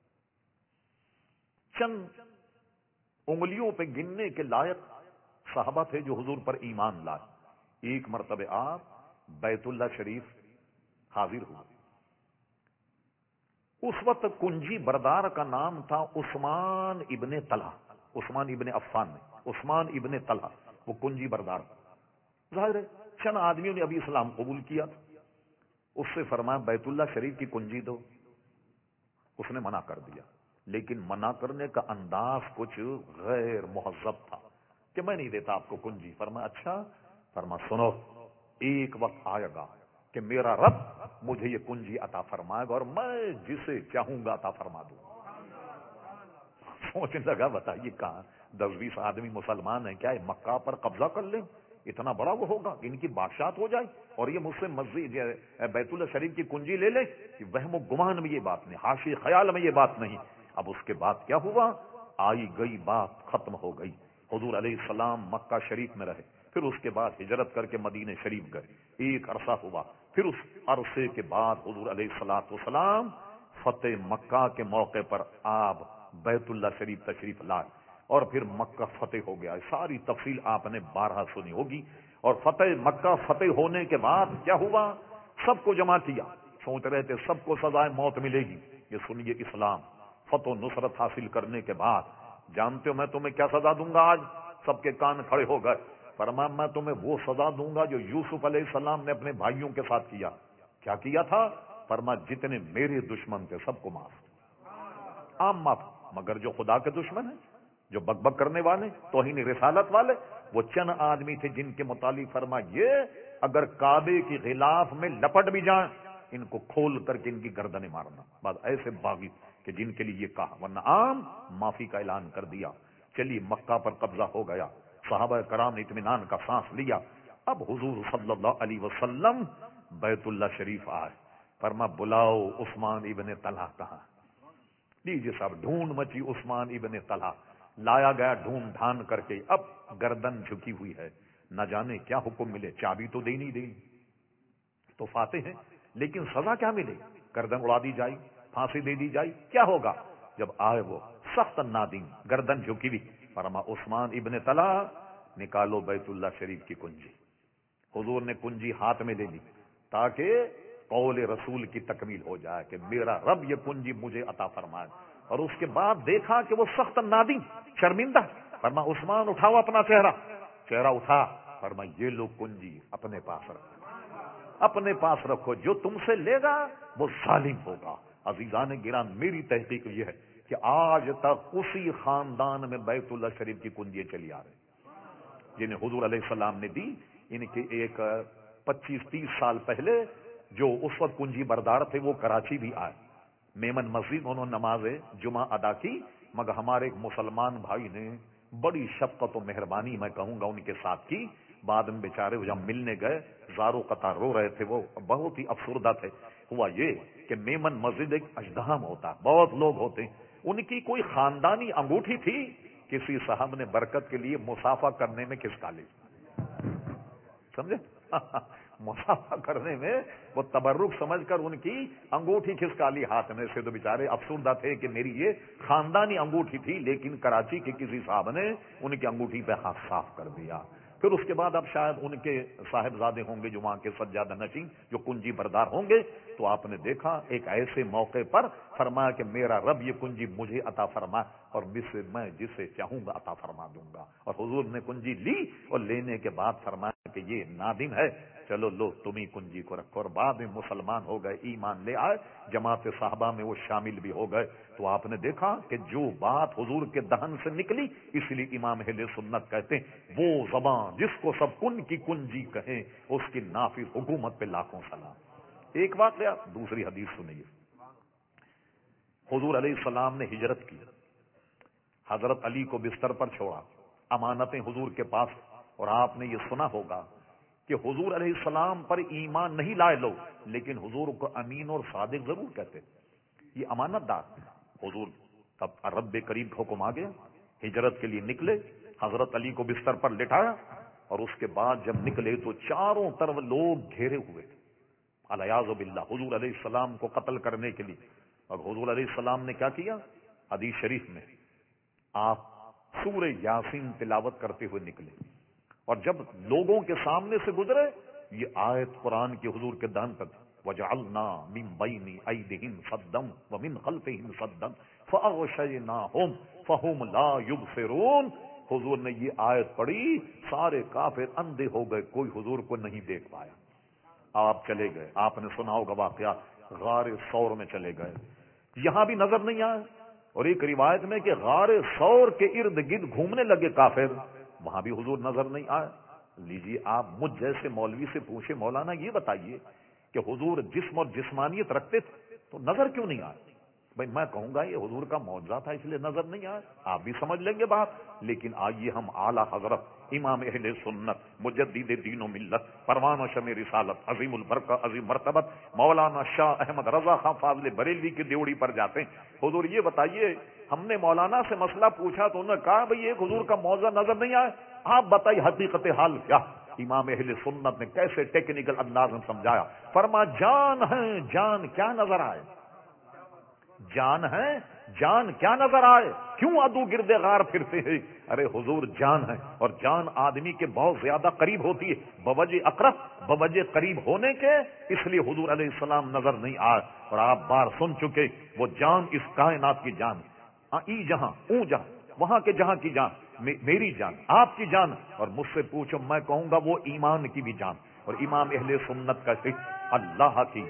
چند انگلیوں پہ گننے کے لائق صحابہ تھے جو حضور پر ایمان لائے۔ ایک مرتبہ آپ بیت اللہ شریف حاضر ہوئے، اس وقت کنجی بردار کا نام تھا عثمان ابن طلحہ، عثمان ابن عفان نہیں، عثمان ابن طلحہ، وہ کنجی بردار۔ ظاہر ہے چند آدمیوں نے ابھی اسلام قبول کیا، اس سے فرمایا بیت اللہ شریف کی کنجی دو، اس نے منع کر دیا، لیکن منع کرنے کا انداز کچھ غیر مہذب تھا کہ میں نہیں دیتا آپ کو کنجی۔ فرمایا اچھا، فرمایا سنو ایک وقت آئے گا کہ میرا رب مجھے یہ کنجی عطا فرمائے گا اور میں جسے چاہوں گا عطا فرما دوں۔ سوچنے لگا بتائیے کہاں 10-20 آدمی مسلمان ہیں، کیا مکہ پر قبضہ کر لیں؟ اتنا بڑا وہ ہوگا ان کی بادشاہت ہو جائے اور یہ مجھ سے مسجد بیت اللہ شریف کی کنجی لے لے؟ وہم و گمان میں یہ بات نہیں، حاشی خیال میں یہ بات نہیں۔ اب اس کے بعد کیا ہوا؟ آئی گئی بات ختم ہو گئی، حضور علیہ السلام مکہ شریف میں رہے، پھر اس کے بعد ہجرت کر کے مدینہ شریف گئے، ایک عرصہ ہوا، پھر اس عرصے کے بعد حضور علیہ الصلوۃ والسلام فتح مکہ کے موقع پر آپ بیت اللہ شریف تشریف لائے اور پھر مکہ فتح ہو گیا۔ ساری تفصیل آپ نے 12 سنی ہوگی۔ اور فتح مکہ فتح ہونے کے بعد کیا ہوا؟ سب کو جمع کیا، سوچ رہے تھے سب کو سزائے موت ملے گی، یہ سنیے اسلام فتح و نصرت حاصل کرنے کے بعد جانتے ہو میں تمہیں کیا سزا دوں گا؟ آج سب کے کان کھڑے ہو گئے۔ فرمایا میں تمہیں وہ سزا دوں گا جو یوسف علیہ السلام نے اپنے بھائیوں کے ساتھ کیا۔ کیا کیا تھا؟ فرمایا جتنے میرے دشمن تھے سب کو معاف، عام معاف، مگر جو خدا کے دشمن ہیں، جو بک بک کرنے والے، توہین رسالت والے، وہ چند آدمی تھے جن کے متعلق فرمایا یہ اگر کعبے کی غلاف میں لپٹ بھی جائیں ان کو کھول کر کے ان کی گردنیں مارنا۔ بعد ایسے باغی کہ جن کے لیے یہ کہا، ورنہ عام معافی کا اعلان کر دیا۔ چلیے مکہ پر قبضہ ہو گیا، صحابہ کرام نے اطمینان کا سانس لیا۔ اب حضور صلی اللہ علیہ وسلم بیت اللہ شریف آئے، فرمایا بلاؤ عثمان ابن طلحہ کہاں؟ لیجیے صاحب، ڈھونڈ مچی عثمان ابن طلحہ، لایا گیا ڈھونڈ ڈھان کر کے، اب گردن جھکی ہوئی ہے، نہ جانے کیا حکم ملے، چابی تو دینی دینی، تو فاتح ہیں، لیکن سزا کیا ملے؟ گردن اڑا دی جائے، پھانسی دے دی جائے، کیا ہوگا؟ جب آئے وہ سخت نادم، گردن جھکی ہوئی، فرما عثمان ابن طلحہ نکالو بیت اللہ شریف کی کنجی۔ حضور نے کنجی ہاتھ میں لے لی تاکہ قول رسول کی تکمیل ہو جائے کہ میرا رب یہ کنجی مجھے عطا فرمائے۔ اور اس کے بعد دیکھا کہ وہ سخت نادم، شرمندہ، فرما عثمان اٹھاؤ اپنا چہرہ، چہرہ اٹھا، فرما یہ لو کنجی اپنے پاس رکھو، اپنے پاس رکھو، جو تم سے لے گا وہ ظالم ہوگا۔ عزیزان گرامی، میری تحقیق یہ ہے کہ آج تک اسی خاندان میں بیت اللہ شریف کی کنجیاں چلی آ رہی جنہیں حضور علیہ السلام نے دی۔ ان کے ایک 25-30 سال پہلے جو اس وقت کنجی بردار تھے وہ کراچی بھی آئے، میمن مسجد انہوں نے نماز جمعہ ادا کی، مگر ہمارے ایک مسلمان بھائی نے بڑی شفقت و مہربانی میں کہوں گا ان کے ساتھ کی۔ بعد میں بیچارے جب ملنے گئے زارو قطار رو رہے تھے، وہ بہت ہی افسردہ تھے۔ ہوا یہ کہ میمن مسجد ایک اژدہام ہوتا، بہت لوگ ہوتے، ان کی کوئی خاندانی انگوٹھی تھی، کسی صاحب نے برکت کے لیے مسافہ کرنے میں کھسکا لی، سمجھے؟ مسافہ کرنے میں وہ تبرک سمجھ کر ان کی انگوٹھی کھسکا لی ہاتھ میں سے، تو بیچارے افسردہ تھے کہ میری یہ خاندانی انگوٹھی تھی، لیکن کراچی کے کسی صاحب نے ان کی انگوٹھی پہ ہاتھ صاف کر دیا۔ پھر اس کے بعد اب شاید ان کے صاحبزادے ہوں گے جو وہاں کے سجادہ نشین، جو کنجی بردار ہوں گے، تو آپ نے دیکھا ایک ایسے موقع پر فرمایا کہ میرا رب یہ کنجی مجھے عطا فرما اور میں جسے چاہوں گا عطا فرما دوں گا۔ اور حضور نے کنجی لی اور لینے کے بعد فرمایا کہ یہ نادم ہے، چلو لو تم ہی کنجی کو رکھو۔ اور بعد میں مسلمان ہو گئے، ایمان لے آئے، جماعت صحابہ میں وہ شامل بھی ہو گئے۔ تو آپ نے دیکھا کہ جو بات حضور کے دہن سے نکلی، اس لیے امام اہل سنت کہتے ہیں وہ زبان جس کو سب کن کی کنجی کہیں، اس کی نافذ حکومت پہ لاکھوں سلام۔ ایک واقعہ، دوسری حدیث سنیے۔ حضور علیہ السلام نے ہجرت کی، حضرت علی کو بستر پر چھوڑا، امانتیں حضور کے پاس، اور آپ نے یہ سنا ہوگا کہ حضور علیہ السلام پر ایمان نہیں لائے لوگ، لیکن حضور کو امین اور صادق ضرور کہتے، یہ امانت دار۔ حضور تب رب کریم کا حکم آ گیا، ہجرت کے لیے نکلے، حضرت علی کو بستر پر لٹایا، اور اس کے بعد جب نکلے تو چاروں طرف لوگ گھیرے ہوئے تھے الیاذ باللہ حضور علیہ السلام کو قتل کرنے کے لیے۔ اور حضور علیہ السلام نے کیا کیا؟ حدیث شریف میں آپ سورہ یاسین تلاوت کرتے ہوئے نکلے، اور جب لوگوں کے سامنے سے گزرے یہ آیت قرآن کی حضور کے دہن پر، وَجَعَلْنَا مِن بَيْنِ أَيْدِيهِمْ سَدًّا وَمِنْ خَلْفِهِمْ سَدًّا فَأَغْشَيْنَاهُمْ فَهُمْ لَا يُبْصِرُونَ۔ حضور نے یہ آیت پڑھی، سارے کافر اندھے ہو گئے، کوئی حضور کو نہیں دیکھ پایا۔ آپ چلے گئے، آپ نے سنا ہوگا واقعہ، غار ثور میں چلے گئے، یہاں بھی نظر نہیں آیا، اور ایک روایت میں کہ غار ثور کے ارد گرد گھومنے لگے کافر، وہاں بھی حضور نظر نہیں آئے۔ لیجیے آپ مجھ جیسے مولوی سے پوچھے، مولانا یہ بتائیے کہ حضور جسم اور جسمانیت رکھتے تھے تو نظر کیوں نہیں آئے؟ بھائی میں کہوں گا یہ حضور کا معجزہ تھا اس لیے نظر نہیں آئے، آپ بھی سمجھ لیں گے بات۔ لیکن آئیے ہم اعلی حضرت امام اہل سنت مجدد دین و ملت پروان و شمع رسالت عظیم البرکہ عظیم مرتبت مولانا شاہ احمد رضا خان فاضل بریلوی کی دیوڑی پر جاتے ہیں۔ حضور یہ بتائیے، ہم نے مولانا سے مسئلہ پوچھا تو انہوں نے کہا بھئی ایک حضور کا معجزہ نظر نہیں آئے، آپ بتائیے حقیقت حال کیا؟ امام اہل سنت نے کیسے ٹیکنیکل انداز میں سمجھایا، فرما جان ہے، جان کیا نظر آئے؟ جان ہے، جان کیا نظر آئے؟ کیوں عدو گردے غار پھرتے ہیں؟ ارے حضور جان ہے، اور جان آدمی کے بہت زیادہ قریب ہوتی ہے، بوجہ اقرب، بوجہ قریب ہونے کے، اس لیے حضور علیہ السلام نظر نہیں آئے۔ اور آپ بار سن چکے، وہ جان اس کائنات کی جان، ای جہاں اون جہاں، وہاں کے جہاں کی جان، میری جان، آپ کی جان، اور مجھ سے پوچھو میں کہوں گا وہ ایمان کی بھی جان۔ اور امام اہل سنت کا اللہ کی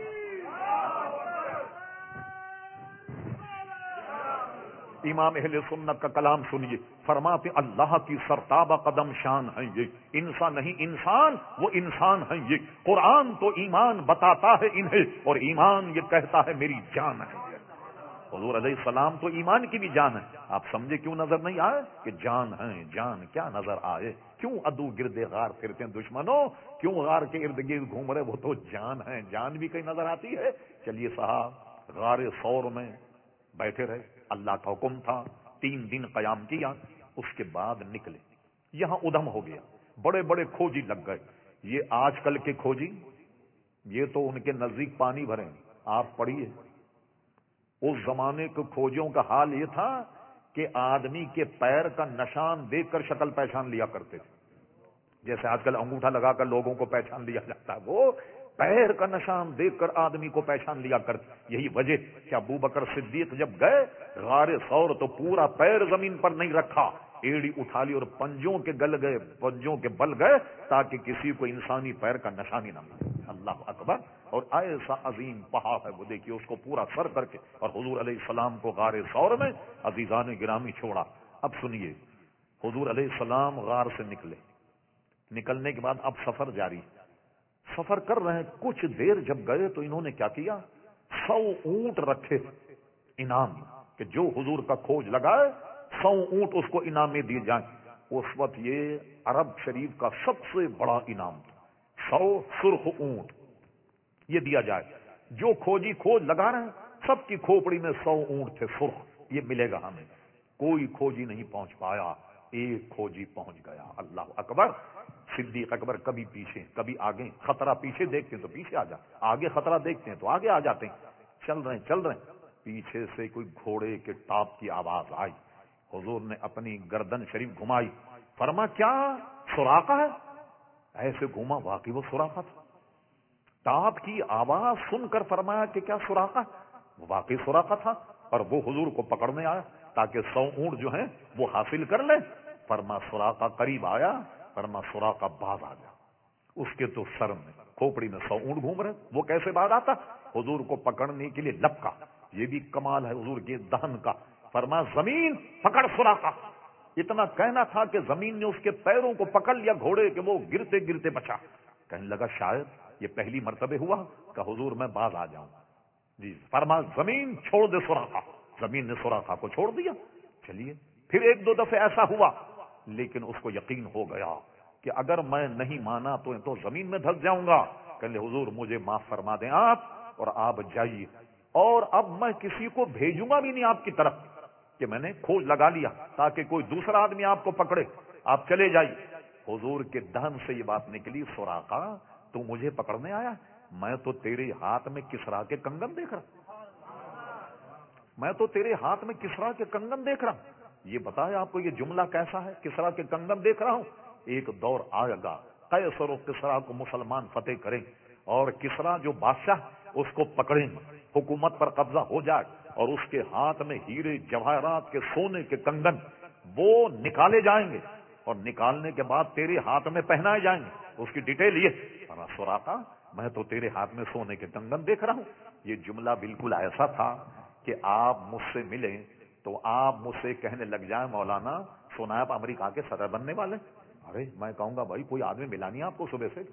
امام اہل سنت کا کلام سنیے، فرماتے اللہ کی سرتابہ قدم شان ہے یہ، انسان نہیں انسان، وہ انسان ہیں یہ، قرآن تو ایمان بتاتا ہے انہیں، اور ایمان یہ کہتا ہے میری جان ہے۔ حضور علیہ السلام تو ایمان کی بھی جان ہے، آپ سمجھے کیوں نظر نہیں آئے؟ کہ جان ہے، جان کیا نظر آئے؟ کیوں عدو گردے غار پھرتے ہیں دشمنوں؟ کیوں غار کے ارد گرد گھوم رہے؟ وہ تو جان ہے، جان بھی کہیں نظر آتی ہے۔ چلیے صاحب غار ثور میں بیٹھے رہے، اللہ کا حکم تھا، 3 دن قیام کیا، اس کے بعد نکلے۔ یہاں ادھم ہو گیا، بڑے بڑے کھوجی لگ گئے۔ یہ آج کل کے کھوجی، یہ تو ان کے نزدیک پانی بھریں۔ آپ پڑھیے، اس زمانے کے کھوجیوں کا حال یہ تھا کہ آدمی کے پیر کا نشان دیکھ کر شکل پہچان لیا کرتے تھے۔ جیسے آج کل انگوٹھا لگا کر لوگوں کو پہچان لیا جاتا ہے، وہ پیر کا نشان دیکھ کر آدمی کو پہچان لیا کرتے۔ یہی وجہ کہ ابو بکر صدیق جب گئے غار ثور تو پورا پیر زمین پر نہیں رکھا، ایڑی اٹھا لی اور پنجوں کے گل گئے، پنجوں کے بل گئے، تاکہ کسی کو انسانی پیر کا نشان ہی نہ ملے۔ اللہ اکبر۔ اور ایسا عظیم پہاڑ ہے وہ، دیکھیے اس کو پورا سر کر کے، اور حضور علیہ السلام کو غار ثور میں عزیزان گرامی چھوڑا۔ اب سنیے، حضور علیہ السلام غار سے نکلے، نکلنے کے بعد اب سفر جاری، سفر کر رہے ہیں۔ کچھ دیر جب گئے تو انہوں نے کیا کیا، 100 اونٹ رکھے انعام، کہ جو حضور کا کھوج لگائے 100 اونٹ اس کو انعام میں دیے جائیں۔ اس وقت یہ عرب شریف کا سب سے بڑا انعام تھا، 100 سرخ اونٹ یہ دیا جائے۔ جو کھوجی کھوج لگا رہے ہیں سب کی کھوپڑی میں 100 اونٹ تھے سرخ، یہ ملے گا ہمیں۔ کوئی کھوجی نہیں پہنچ پایا، ایک کھوجی پہنچ گیا۔ اللہ اکبر۔ صدیق اکبر کبھی پیچھے کبھی آگے، خطرہ پیچھے دیکھتے ہیں تو پیچھے آ جاتے، آگے خطرہ دیکھتے ہیں تو آگے آ جاتے ہیں۔ چل رہے ہیں، پیچھے سے کوئی گھوڑے کے ٹاپ کی آواز آئی۔ حضور نے اپنی گردن شریف گھمائی، فرما کیا سراقہ ہے؟ ایسے گھوما، واقعی وہ سراقہ تھا۔ ٹاپ کی آواز سن کر فرمایا کہ کیا سراقہ؟ واقعی سراقہ تھا، اور وہ حضور کو پکڑنے آیا تاکہ 100 اونٹ جو ہیں وہ حاصل کر لیں۔ فرما سراقہ قریب آیا، فرما سراقہ باز آ گیا، اس کے تو سر میں کھوپڑی میں 100 اونٹ گھوم رہے، وہ کیسے باز آتا؟ حضور کو پکڑنے کے لیے لپکا، یہ بھی کمال ہے حضور کے دہن کا۔ فرما زمین پکڑ سراقہ، اتنا کہنا تھا کہ زمین نے اس کے پیروں کو پکڑ لیا گھوڑے کہ وہ گرتے گرتے بچا۔ کہنے لگا شاید یہ پہلی مرتبہ ہوا کہ حضور میں باز آ جاؤں۔ جی، فرما زمین چھوڑ دے سراقہ، زمین نے سراقہ کو چھوڑ دیا۔ چلیے، پھر 1-2 دفعے ایسا ہوا، لیکن اس کو یقین ہو گیا کہ اگر میں نہیں مانا تو زمین میں دھس جاؤں گا۔ کہنے حضور مجھے معاف فرما دیں آپ، اور آپ جائیے، اور اب میں کسی کو بھیجوں گا بھی نہیں آپ کی طرف کہ میں نے کھوج لگا لیا، تاکہ کوئی دوسرا آدمی آپ کو پکڑے، آپ چلے جائیے۔ حضور کے دہن سے یہ بات نکلی، سراقہ تو مجھے پکڑنے آیا؟ میں تو تیرے ہاتھ میں کسرا کے کنگن دیکھ رہا، میں تو تیرے ہاتھ میں کسرا کے کنگن دیکھ رہا ہوں۔ یہ بتایا آپ کو یہ جملہ کیسا ہے، کسرا کے کنگن دیکھ رہا ہوں؟ ایک دور آئے گا قیصر و کسرا کو مسلمان فتح کریں، اور کسرا جو بادشاہ اس کو پکڑیں، حکومت پر قبضہ ہو جائے، اور اس کے ہاتھ میں ہیرے جواہرات کے سونے کے کنگن وہ نکالے جائیں گے، اور نکالنے کے بعد تیرے ہاتھ میں پہنائے جائیں گے۔ اس کی ڈیٹیل یہ، سراقہ میں تو تیرے ہاتھ میں سونے کے کنگن دیکھ رہا ہوں۔ یہ جملہ بالکل ایسا تھا کہ آپ مجھ سے ملیں تو آپ مجھ سے کہنے لگ جائیں مولانا سنا ہے آپ امریکہ کے صدر بننے والے۔ ارے میں کہوں گا بھائی کوئی آدمی ملا نہیں آپ کو صبح سے،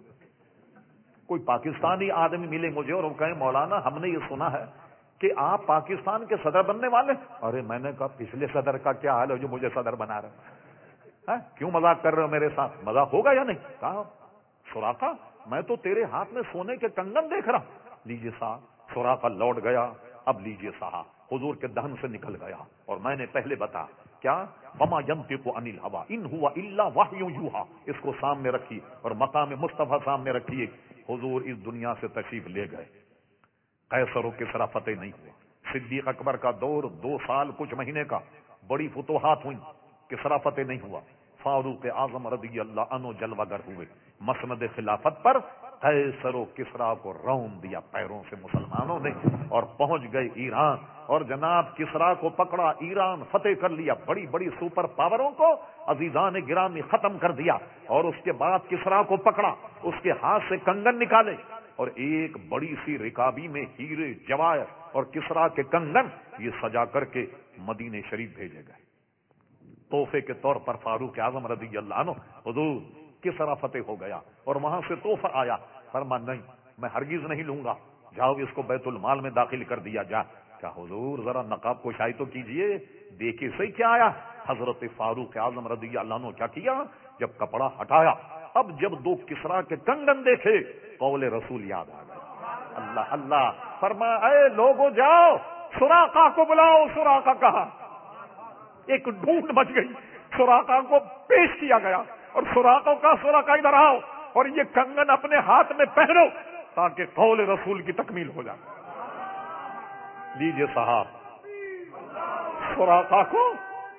کوئی پاکستانی آدمی ملے مجھے اور وہ کہیں مولانا ہم نے یہ سنا ہے کہ آپ پاکستان کے صدر بننے والے۔ ارے میں نے کہا پچھلے صدر کا کیا حال ہے جو مجھے صدر بنا رہے، کیوں مذاق کر رہے ہو میرے ساتھ؟ مذاق ہوگا یا نہیں؟ کہا سراقہ میں تو تیرے ہاتھ میں سونے کے کنگن دیکھ رہا ہوں۔ لیجیے صاحب، سراقہ لوٹ گیا۔ اب لیجیے صاحب، حضور کے دہن سے نکل گیا، اور میں نے پہلے بتا کیا، وما ينطق عن الهوى ان هو الا وحی یوحى، اس کو سامنے رکھی اور مقام مصطفیٰ سامنے رکھیے۔ حضور اس دنیا سے تشریف لے گئے، قیصر و کسریٰ فتح نہیں ہوا۔ صدیق اکبر کا دور 2 سال کچھ مہینے کا، بڑی فتوحات ہوئی، کسریٰ فتح نہیں ہوا۔ فاروق اعظم رضی اللہ عنہ جلوہ گر ہوئے، مسند خلافت پر قیصر و کسریٰ کو رون دیا پیروں سے مسلمانوں نے، اور پہنچ گئے ایران، اور جناب کسریٰ کو پکڑا، ایران فتح کر لیا، بڑی بڑی سپر پاوروں کو عزیزان گرامی ختم کر دیا، اور اس کے بعد کسریٰ کو پکڑا، اس کے ہاتھ سے کنگن نکالے، اور ایک بڑی سی رکابی میں ہیرے جواہر اور کسریٰ کے کنگن یہ سجا کر کے مدینے شریف بھیجے گئے تحفے کے طور پر۔ فاروق اعظم رضی اللہ عنہ، حضور کسریٰ فتح ہو گیا، اور وہاں سے تحفہ آیا، فرما نہیں میں ہرگز نہیں لوں گا، جاؤ اس کو بیت المال میں داخل کر دیا جائے۔ کیا حضور ذرا نقاب کشائی تو کیجئے، دیکھیے صحیح کیا آیا۔ حضرت فاروق اعظم رضی اللہ عنہ کیا کیا، جب کپڑا ہٹایا، اب جب 2 کسریٰ کے کنگن دیکھے، قول رسول یاد آ گیا۔ اللہ اللہ، فرما اے لوگوں جاؤ सुराका को बुलाओ। सुराका कहा, एक ढूंढ मच गई। सुराका को पेश किया गया और सुराका का, सुराका इधर आओ और ये कंगन अपने हाथ में पहनो ताकि कौल रसूल की तकमील हो जाए। लीजिए साहब, सुराका को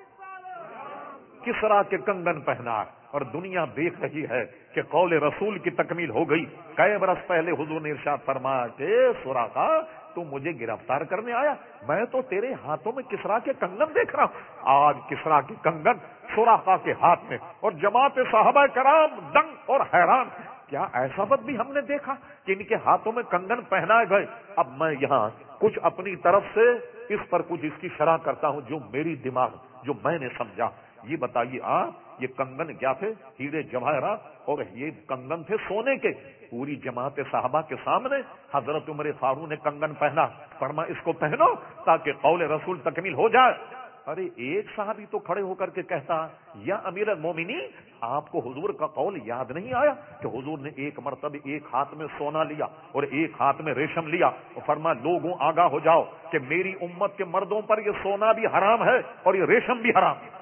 किसरा के कंगन पहना और दुनिया देख रही है कि कौल रसूल की तकमील हो गई। कई बरस पहले हुजूर ने इरशाद फरमाया कि सुराका तू मुझे गिरफ्तार करने आया, मैं तो तेरे हाथों में किसरा के कंगन देख रहा हूं। आज किसरा के कंगन सुराका के हाथ में और जमात साहबा कराम दंग और हैरान। क्या ऐसा वक्त भी हमने देखा कि इनके हाथों में कंगन पहनाए गए। अब मैं यहाँ कुछ अपनी तरफ से इस पर कुछ इसकी शरह करता हूं, जो मेरी दिमाग, जो मैंने समझा। ये बताइए आप, ये कंगन क्या थे? हीरे जवाहरात, और ये कंगन थे सोने के। पूरी जमात साहबा के सामने हजरत उमर फारूक ने कंगन पहना, फरमा इसको पहनो ताकि कौल रसूल तकमील हो जाए। अरे एक साहबी तो खड़े होकर के कहता, या अमीर मोमिनीन, आपको हुजूर का कौल याद नहीं आया कि हुजूर ने एक मर्तबे एक हाथ में सोना लिया और एक हाथ में रेशम लिया और फरमा लोगों आगाह हो जाओ कि मेरी उम्मत के मर्दों पर ये सोना भी हराम है और ये रेशम भी हराम है।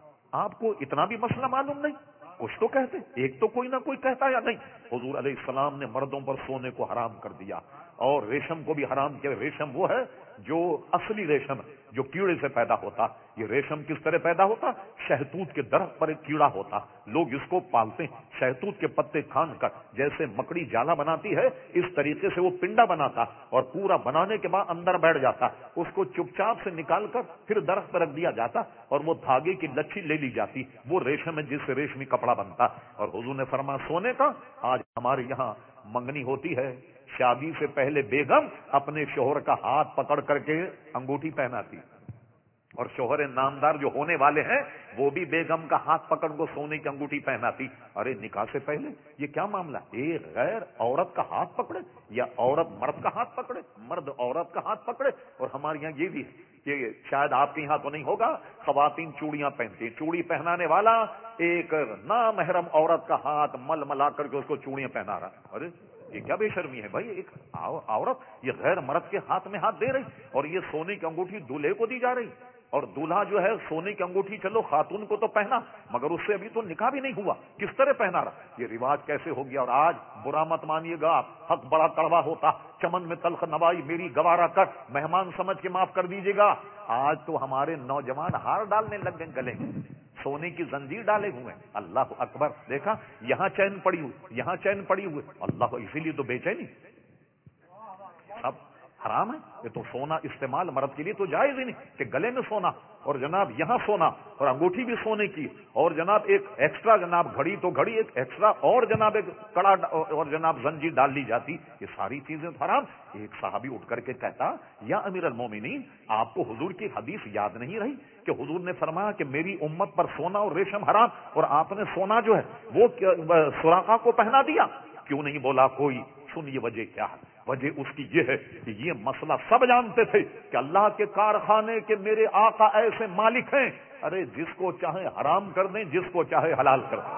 आपको इतना भी मसला मालूम नहीं? कुछ तो कहते, एक तो कोई ना कोई कहता या नहीं। हुजूर अलैहिस्सलाम ने मर्दों पर सोने को हराम कर दिया और रेशम को भी हराम किया। रेशम वो है जो असली रेशम है, जो कीड़े से पैदा होता। ये रेशम किस तरह पैदा होता? शहतूत के दरख्त पर एक कीड़ा होता, लोग इसको पालते हैं। शहतूत के पत्ते खान कर जैसे मकड़ी जाला बनाती है, इस तरीके से वो पिंडा बनाता और पूरा बनाने के बाद अंदर बैठ जाता। उसको चुपचाप से निकाल कर फिर दरख्त पर रख दिया जाता और वो धागे की लच्छी ले ली जाती। वो रेशम है जिससे रेशमी कपड़ा बनता। और हुजूर ने फरमा सोने का, आज हमारे यहाँ मंगनी होती है, शादी से पहले बेगम अपने शोहर का हाथ पकड़ करके अंगूठी पहनाती और शोहर नामदार जो होने वाले हैं वो भी बेगम का हाथ पकड़ को सोने की अंगूठी पहनाती। अरे निकाह से पहले ये क्या मामला? एक गैर औरत का हाथ पकड़े या औरत मर्द का हाथ पकड़े, मर्द औरत का हाथ पकड़े। और हमारे यहाँ ये भी है कि शायद आपके यहाँ तो नहीं होगा, खवातीन चूड़ियां पहनती, चूड़ी पहनाने वाला एक नामहरम औरत का हाथ मल मला करके उसको चूड़ियां पहना रहा। अरे ये क्या बेशर्मी है भाई? एक औरत ये गैर मर्द के हाथ में हाथ दे रही और ये सोने की अंगूठी दूल्हे को दी जा रही। और दूल्हा जो है सोने की अंगूठी, चलो खातून को तो पहना मगर उससे अभी तो निकाह भी नहीं हुआ, किस तरह पहना रहा? ये रिवाज कैसे हो गया? और आज बुरा मत मानिएगा, हक बड़ा कड़वा होता, चमन में तल्ख नवाई मेरी गवारा कर, मेहमान समझ के माफ कर दीजिएगा। आज तो हमारे नौजवान हार डालने लग गए गले, सोने की जंजीर डाले हुए। अल्लाह अकबर, देखा यहां चैन पड़ी हुई, यहां चैन पड़ी हुई, अल्लाह, इसीलिए तो बेचैनी। अब हराम है ये तो, सोना इस्तेमाल मर्द के लिए तो जायज ही नहीं कि गले में सोना और जनाब यहां सोना और अंगूठी भी सोने की और जनाब एक एक्स्ट्रा, जनाब घड़ी तो घड़ी एक एक्स्ट्रा और जनाब एक कड़ा और जनाब जंजीर डाल ली जाती। ये सारी चीजें हराम। एक साहबी उठ करके कहता, या अमीर अल मोमिनीन, आपको हुजूर की हदीस याद नहीं रही कि हुजूर ने फरमाया कि मेरी उम्मत पर सोना और रेशम हराम, और आपने सोना जो है वो सुराका को पहना दिया? क्यों नहीं बोला कोई? सुनिए वजह क्या है। वजह उसकी ये है कि ये मसला सब जानते थे कि अल्लाह के कारखाने के मेरे आका ऐसे मालिक हैं, अरे जिसको चाहे हराम कर दें, जिसको चाहे हलाल कर दें।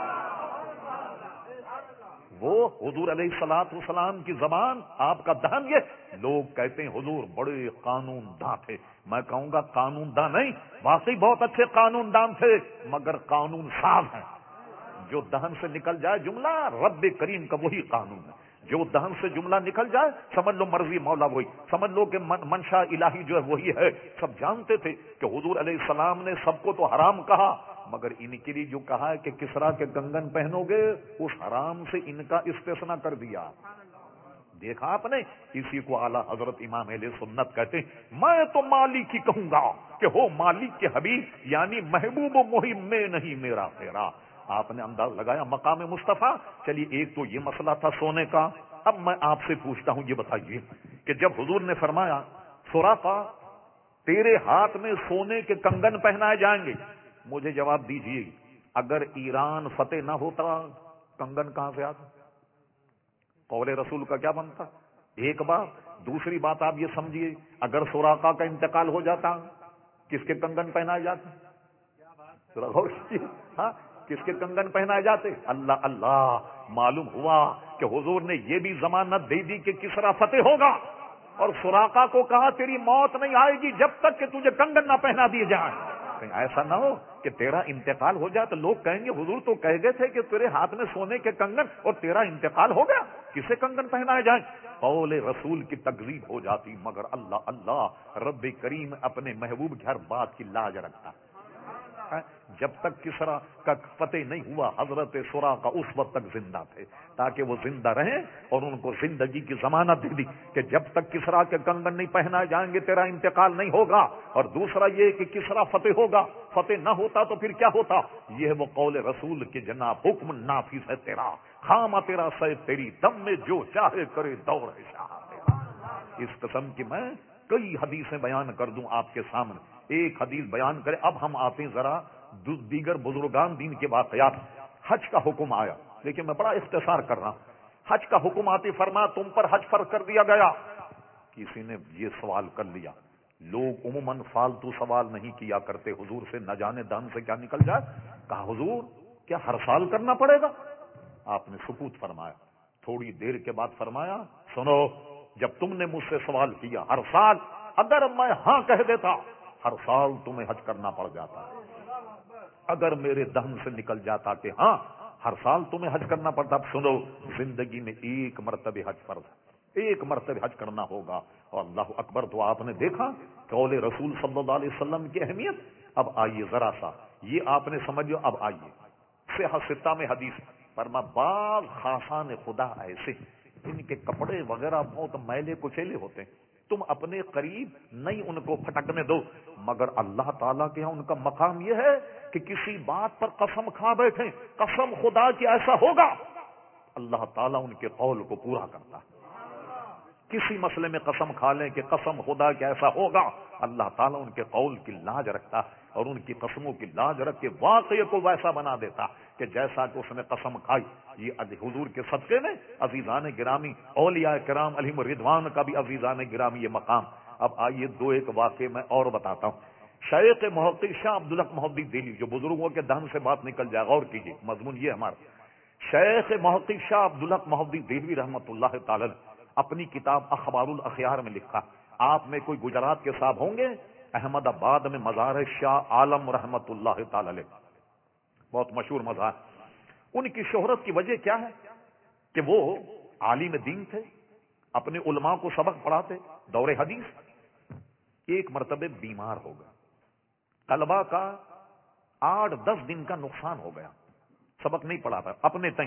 वो हुजूर अलैहिस्सलातु वस्सलाम की जबान, आपका दहन। ये लोग कहते हैं हुजूर बड़े कानूनदां थे। मैं कहूंगा कानूनदां नहीं, वाकई बहुत अच्छे कानूनदां थे, मगर कानून साफ है। जो दहन से निकल जाए जुमला, रब्बे करीम का वही कानून है। जो दहन से जुमला निकल जाए समझ लो मर्जी मौला वही, समझ लो कि मनशा इलाही जो है वही है। सब जानते थे कि हुजूर अलैहिस्सलाम ने सबको तो हराम कहा, मगर इनके लिए जो कहा है कि किसरा के कंगन पहनोगे, उस हराम से इनका इस्तेस्ना कर दिया। देखा आपने? इसी को आला हजरत इमाम अहले सुन्नत कहते हैं, मैं तो मालिक ही कहूंगा कि हो मालिक के हबीब, यानी महबूब मुहिम में नहीं मेरा फेरा। आपने अंदाज लगाया मकाम मुस्तफा। चलिए एक तो ये मसला था सोने का। अब मैं आपसे पूछता हूं, ये बताइए कि जब हुजूर ने फरमाया सुराका तेरे हाथ में सोने के कंगन पहनाए जाएंगे, मुझे जवाब दीजिए, अगर ईरान फतेह ना होता कंगन कहां से आता? कौले रसूल का क्या बनता? एक बात। दूसरी बात आप ये समझिए, अगर सुराका का इंतकाल हो जाता, किसके कंगन पहनाए जाते? हाँ, किसके कंगन पहनाए जाते? अल्लाह अल्लाह, मालूम हुआ कि हुजूर ने यह भी जमानत दे दी कि किसरा फतेह होगा। اور سراقہ کو کہا تیری موت نہیں آئے گی جب تک کہ تجھے کنگن نہ پہنا دیے جائیں. کہیں ایسا نہ ہو کہ تیرا انتقال ہو جائے تو لوگ کہیں گے حضور تو کہہ گئے تھے کہ تیرے ہاتھ میں سونے کے کنگن اور تیرا انتقال ہو گیا, کسے کنگن پہنائے جائیں. قول رسول کی تکذیب ہو جاتی, مگر اللہ اللہ رب کریم اپنے محبوب کی ہر بات کی لاج رکھتا. جب تک کسرا کا فتح نہیں ہوا حضرت سراقہ اس وقت تک زندہ تھے تاکہ وہ زندہ رہیں, اور ان کو زندگی کی ضمانت دے دی کہ جب تک کسرا کے کنگن نہیں پہنائے جائیں گے تیرا انتقال نہیں ہوگا. اور دوسرا یہ کہ کسرا فتح ہوگا, فتح نہ ہوتا تو پھر کیا ہوتا. یہ ہے وہ قول رسول کے جناب حکم نافذ ہے تیرا, خامہ تیرا سیف تیری دم میں جو چاہے کرے دور ہے شاہ تیرا. اس قسم کی میں کئی حدیثیں بیان کر دوں آپ کے سامنے, ایک حدیث بیان کرے. اب ہم آتے ہیں ذرا دیگر بزرگان دین کے واقعات. حج کا حکم آیا, لیکن میں بڑا اختصار کر رہا ہوں. حج کا حکم آتے فرما تم پر حج فرض کر دیا گیا. کسی نے یہ سوال کر لیا, لوگ عموماً فالتو سوال نہیں کیا کرتے حضور سے, نہ جانے دان سے کیا نکل جائے. کہا حضور کیا ہر سال کرنا پڑے گا؟ آپ نے سکوت فرمایا. تھوڑی دیر کے بعد فرمایا سنو, جب تم نے مجھ سے سوال کیا ہر سال, اگر میں ہاں کہہ دیتا ہر سال تمہیں حج کرنا پڑ جاتا. اگر میرے دہن سے نکل جاتا کہ ہاں ہر سال تمہیں حج کرنا پڑتا. اب سنو, زندگی میں ایک مرتبہ حج فرض ہے, ایک مرتبہ حج کرنا ہوگا. اور اللہ اکبر, تو آپ نے دیکھا قول رسول صلی اللہ علیہ وسلم کی اہمیت. اب آئیے ذرا سا, یہ آپ نے سمجھو. اب آئیے صحیح ستہ میں حدیث فرما بعض خاصان خدا ایسے ان کے کپڑے وغیرہ بہت میلے کچیلے ہوتے ہیں, تم اپنے قریب نہیں ان کو پھٹکنے دو, مگر اللہ تعالیٰ کے یہاں ان کا مقام یہ ہے کہ کسی بات پر قسم کھا بیٹھیں, قسم خدا کی ایسا ہوگا, اللہ تعالیٰ ان کے قول کو پورا کرتا. کسی مسئلے میں قسم کھا لیں کہ قسم خدا کی ایسا ہوگا, اللہ تعالیٰ ان کے قول کی لاج رکھتا اور ان کی قسموں کی لاج رکھ کے واقعے کو ویسا بنا دیتا کہ جیسا کہ اس نے قسم کھائی. یہ حضور کے صدقے میں عزیزان گرامی, اولیاء کرام علیہم رضوان کا بھی عزیزان گرامی یہ مقام. اب آئیے دو ایک واقعے میں اور بتاتا ہوں. شیخ محقق شاہ عبدالحق محدث دہلوی, جو بزرگوں کے دہن سے بات نکل جائے, غور کیجیے مضمون یہ ہمارا. شیخ محقق شاہ عبدالحق محدث دہلوی رحمۃ اللہ تعالی اپنی کتاب اخبار الاخیار میں لکھا. آپ میں کوئی گجرات کے صاحب ہوں گے, احمد آباد میں مزار ہے شاہ عالم رحمۃ اللہ تعالی, بہت مشہور مزار. ان کی شہرت کی وجہ کیا ہے کہ وہ عالم دین تھے, اپنے علماء کو سبق پڑھاتے, دور حدیث. ایک مرتبہ بیمار ہو گئے, طلبہ کا 8-10 دن کا نقصان ہو گیا, سبق نہیں پڑھا تھا اپنے تئیں.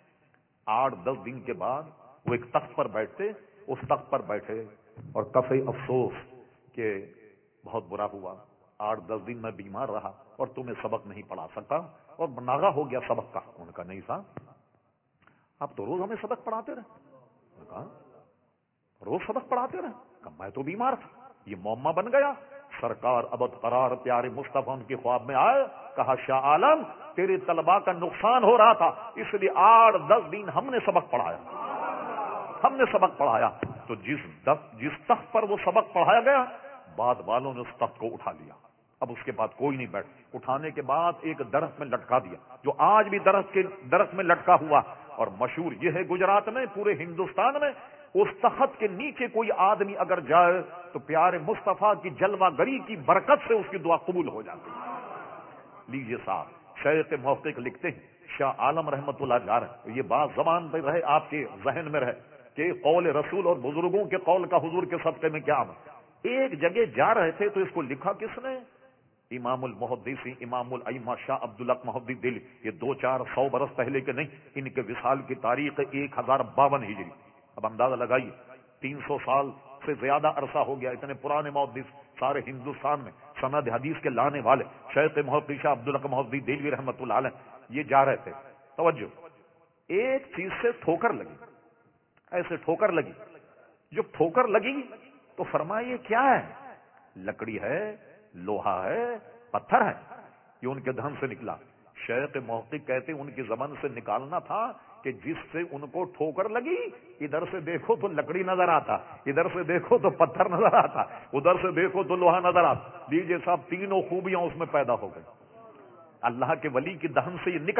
8-10 دن کے بعد وہ ایک تخت پر بیٹھتے, اس تخت پر بیٹھے اور کفے افسوس کہ بہت برا ہوا, 8-10 دن میں بیمار رہا اور تمہیں سبق نہیں پڑھا سکا اور ناغہ ہو گیا سبق کا. ان کا نہیں صاحب, آپ تو روز ہمیں سبق پڑھاتے رہے. کہا روز سبق پڑھاتے رہے. کہا میں تو بیمار تھا, یہ معمہ بن گیا. سرکار ابد قرار پیارے مصطفیٰ ان کے خواب میں آئے, کہا شاہ عالم تیرے طلباء کا نقصان ہو رہا تھا, اس لیے 8-10 دن ہم نے سبق پڑھایا, ہم نے سبق پڑھایا. تو جس تخت پر وہ سبق پڑھایا گیا, بعد والوں نے اس تخت کو اٹھا لیا. اب اس کے بعد کوئی نہیں بیٹھ. اٹھانے کے بعد ایک درخت میں لٹکا دیا, جو آج بھی درخت میں لٹکا ہوا. اور مشہور یہ ہے گجرات میں, پورے ہندوستان میں, اس تخت کے نیچے کوئی آدمی اگر جائے تو پیارے مصطفیٰ کی جلوہ گری کی برکت سے اس کی دعا قبول ہو جاتی. لیجیے صاحب, شیخ محقق لکھتے ہیں, شاہ عالم رحمت اللہ جا رہے, یہ بات زبان پہ رہے, آپ کے ذہن میں رہے کہ قول رسول اور بزرگوں کے قول کا حضور کے صدقے میں کیا ہے. ایک جگہ جا رہے تھے تو اس کو لکھا کس نے؟ امام المحدثین امام الائمہ شاہ عبدالحق محدث دہلوی. یہ 200-400 برس پہلے کے نہیں, ان کے وصال کی تاریخ 1052 ہجری. اب اندازہ لگائیے 300 سال سے زیادہ عرصہ ہو گیا. اتنے پرانے محدث سارے ہندوستان میں سند حدیث کے لانے والے شیخ محقق شاہ عبدالحق محدث دہلوی رحمۃ اللہ علیہ, یہ جا رہے تھے. توجہ, ایک چیز سے ٹھوکر لگی, ایسے ٹھوکر لگی. جب ٹھوکر لگی تو فرمایا یہ کیا ہے؟ لکڑی ہے, لوہا ہے, پتھر ہے. یہ ان کے دہن سے نکلا. شیخ محقق کہتے ان کی زبان سے نکالنا تھا کہ جس سے ان کو ٹھوکر لگی, ادھر سے دیکھو تو لکڑی نظر آتا, ادھر سے دیکھو تو پتھر نظر آتا, ادھر سے دیکھو تو لوہا نظر آتا. لیجیے صاحب, تینوں خوبیاں اس میں پیدا ہو گئی. اللہ کے ولی کی دہن سے یہ نکلا کہ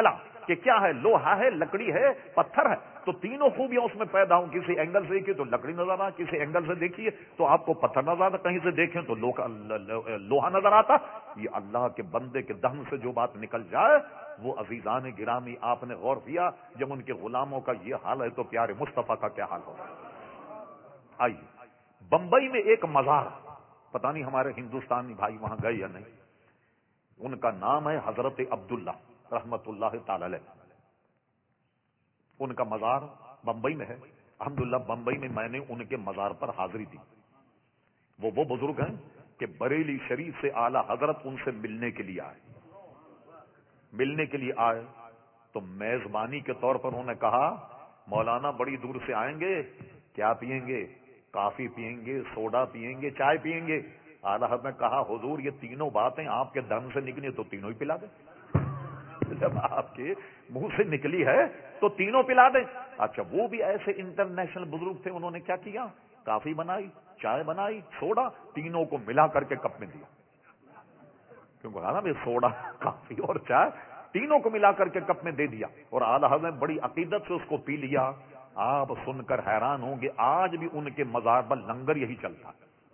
کہ کیا ہے، لوہا ہے، لکڑی ہے، پتھر ہے، تو تینوں خوبیاں اس میں پیدا ہوں. کسی اینگل سے دیکھیے تو لکڑی نظر آ، کسی اینگل سے دیکھیے تو آپ کو پتھر نظر آتا، کہیں سے دیکھیں تو لوہا نظر آتا. یہ اللہ کے بندے کے دہن سے جو بات نکل جائے وہ عزیزان گرامی آپ نے غور کیا. جب ان کے غلاموں کا یہ حال ہے تو پیارے مصطفیٰ کا کیا حال ہوگا. آئیے بمبئی میں ایک مزار، پتہ نہیں ہمارے ہندوستانی بھائی وہاں گئے یا نہیں، ان کا نام ہے حضرت عبداللہ رحمت اللہ تعالی علیہ. ان کا مزار بمبئی میں ہے. الحمدللہ بمبئی میں میں نے ان کے مزار پر حاضری دی. وہ بزرگ ہیں کہ بریلی شریف سے اعلی حضرت ان سے ملنے کے لیے آئے تو میزبانی کے طور پر انہوں نے کہا مولانا بڑی دور سے آئیں گے، کیا پیئیں گے؟ کافی پیئیں گے، سوڈا پیئیں گے، چائے پیئیں گے؟ اعلی حضرت نے کہا حضور یہ تینوں باتیں آپ کے دم سے نکلی تو تینوں ہی پلا دیں. جب آپ کے منہ سے نکلی ہے تو تینوں پلا دیں. اچھا وہ بھی ایسے انٹرنیشنل بزرگ تھے، انہوں نے کیا کیا، کافی بنائی، چائے بنائی، سوڈا، تینوں کو ملا کر کے کپ میں دیا. کیوں کہا نا بھائی سوڈا، کافی اور چائے تینوں کو ملا کر کے کپ میں دے دیا. اور اعلی حضرت نے بڑی عقیدت سے اس کو پی لیا. آپ سن کر حیران ہوں گے آج بھی ان کے مزار پر لنگر یہی چلتا،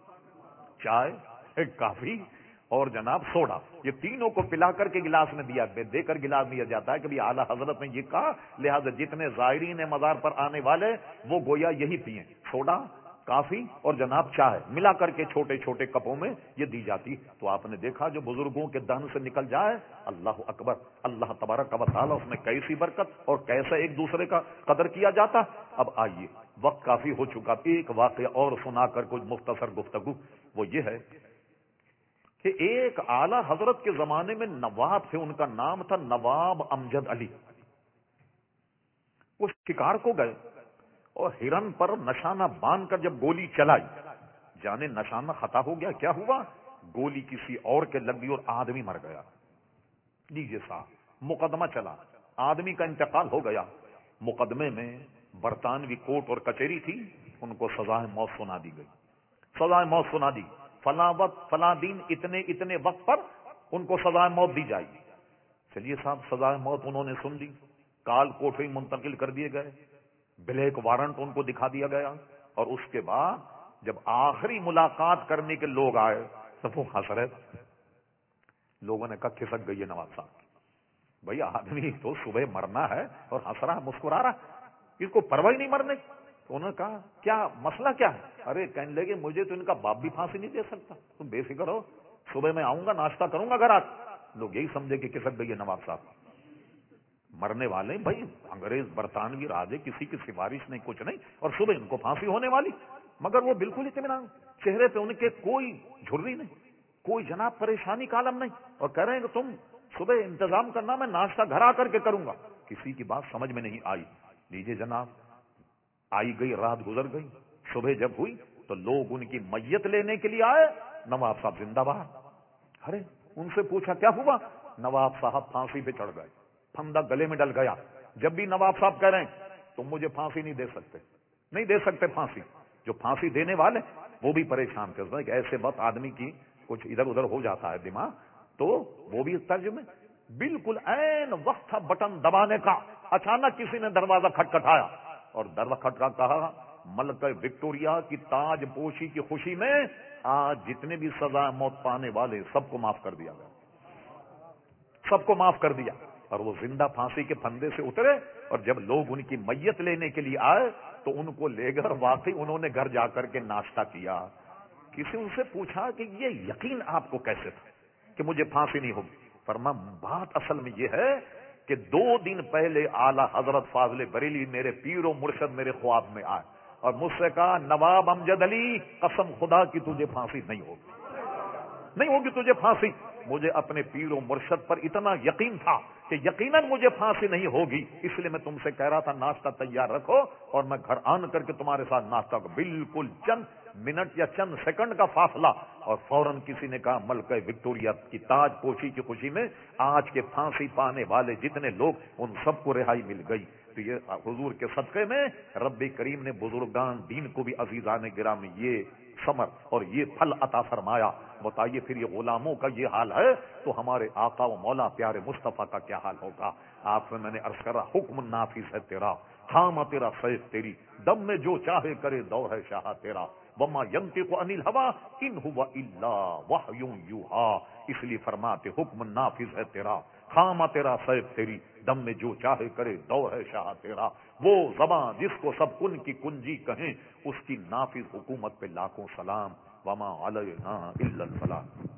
چائے، کافی اور جناب سوڈا، یہ تینوں کو پلا کر کے گلاس میں دے کر گلاس دیا جاتا ہے کہ بھی اعلی حضرت نے یہ کہا لہذا جتنے زائرین مزار پر آنے والے وہ گویا یہی پئیں، سوڈا، کافی اور جناب چائے ملا کر کے چھوٹے چھوٹے کپوں میں یہ دی جاتی. تو آپ نے دیکھا جو بزرگوں کے دہن سے نکل جائے، اللہ اکبر، اللہ تبارک و تعالی اس میں کیسی برکت اور کیسا ایک دوسرے کا قدر کیا جاتا. اب آئیے وقت کافی ہو چکا، ایک واقعہ اور سنا کر کچھ مختصر گفتگو. وہ یہ ہے کہ ایک اعلی حضرت کے زمانے میں نواب تھے، ان کا نام تھا نواب امجد علی. وہ شکار کو گئے اور ہرن پر نشانہ باندھ کر جب گولی چلائی، جانے نشانہ خطا ہو گیا، کیا ہوا، گولی کسی اور کے لگ گئی اور آدمی مر گیا. لیجیے صاحب مقدمہ چلا، آدمی کا انتقال ہو گیا. مقدمے میں برطانوی کوٹ اور کچہری تھی، ان کو سزائے موت سنا دی گئی. سزائے موت سنا دی، فلاں وقت فلاں دن اتنے وقت پر ان کو سزائے موت دی جائے گی. چلیے صاحب سزائے موت انہوں نے سن لی، کال کوٹری منتقل کر دیے گئے، بلیک وارنٹ ان کو دکھا دیا گیا. اور اس کے بعد جب آخری ملاقات کرنے کے لوگ آئے تو وہ ہنس رہے. لوگوں نے کہا کھسک گئی ہے نواب صاحب. بھائی آدمی تو صبح مرنا ہے اور ہنس رہا مسکرا رہا، اس کو پرواہ نہیں مرنے. تو انہوں نے کہا کیا مسئلہ کیا ہے؟ ارے کہنے لگے مجھے تو ان کا باپ بھی پھانسی نہیں دے سکتا، تم بے فکر ہو، صبح میں آؤں گا ناشتہ کروں گا گھر آ. لوگ یہی سمجھے کہ کھسک گئی ہے نواب صاحب. مرنے والے بھائی انگریز برطانوی راجے، کسی کی سفارش نہیں، کچھ نہیں، اور صبح ان کو پھانسی ہونے والی. مگر وہ بالکل اطمینان، چہرے پہ ان کے کوئی جھرری نہیں، کوئی جناب پریشانی کا عالم نہیں، اور کہہ رہے ہیں کہ تم صبح انتظام کرنا، میں ناشتہ گھر آ کر کے کروں گا. کسی کی بات سمجھ میں نہیں آئی. لیجیے جناب آئی گئی، رات گزر گئی، صبح جب ہوئی تو لوگ ان کی میت لینے کے لیے آئے. نواب صاحب زندہ باد. ارے ان سے پوچھا کیا ہوا؟ نواب صاحب پھانسی پہ چڑھ گئے، پھندا گلے میں ڈل گیا. جب بھی نواب صاحب کہہ رہے ہیں تم مجھے پھانسی نہیں دے سکتے پھانسی. جو پھانسی دینے والے وہ بھی پریشان کرتے ہیں کہ ایسے وقت آدمی کی کچھ ادھر ادھر ہو جاتا ہے دماغ، تو وہ بھی اس ترجمے بالکل عین وقت تھا بٹن دبانے کا. اچانک کسی نے دروازہ کھٹکھٹایا اور دروازہ کھٹکھٹا کہا ملکہ وکٹوریہ کی تاج پوشی کی خوشی میں آج جتنے بھی سزا موت پانے والے سب کو معاف کر دیا گیا، سب کو معاف کر دیا. اور وہ زندہ پھانسی کے پھندے سے اترے، اور جب لوگ ان کی میت لینے کے لیے آئے تو ان کو لے کر واقعی انہوں نے گھر جا کر کے ناشتہ کیا. کسی ان سے پوچھا کہ یہ یقین آپ کو کیسے تھا کہ مجھے پھانسی نہیں ہوگی؟ فرمایا بات اصل میں یہ ہے کہ 2 دن پہلے اعلی حضرت فاضل بریلی میرے پیر و مرشد میرے خواب میں آئے اور مجھ سے کہا نواب امجد علی قسم خدا کی تجھے پھانسی نہیں ہوگی تجھے پھانسی. مجھے اپنے پیر و مرشد پر اتنا یقین تھا کہ یقیناً مجھے پھانسی نہیں ہوگی، اس لیے میں تم سے کہہ رہا تھا ناشتہ تیار رکھو اور میں گھر آن کر کے تمہارے ساتھ ناشتہ کو. بالکل چند منٹ یا چند سیکنڈ کا فاصلہ، اور فوراً کسی نے کہا ملکہ وکٹوریہ کی تاج پوشی کی خوشی میں آج کے پھانسی پانے والے جتنے لوگ ان سب کو رہائی مل گئی. تو یہ حضور کے صدقے میں رب کریم نے بزرگان دین کو بھی عزیزان گرامی یہ ثمر اور یہ پھل عطا فرمایا، بتائیے پھر یہ غلاموں کا یہ حال ہے تو ہمارے آقا و مولا پیارے مصطفیٰ کا کیا حال ہوگا؟ آپ میں نے عرض کرا حکم نافذ ہے تیرا، خامہ تیرا سیف تیری، دم میں جو چاہے کرے دور ہے شاہ تیرا، وما ينطق عن الهوى ان هو الا وحی یوحی، اس لیے فرماتے حکم نافذ ہے تیرا، خامہ تیرا سیف تیری، دم میں جو چاہے کرے دور ہے شاہ تیرا، وہ زبان جس کو سب کن کی کنجی کہیں، اس کی نافذ حکومت پہ لاکھوں سلام، وما علینا الا الفلاح۔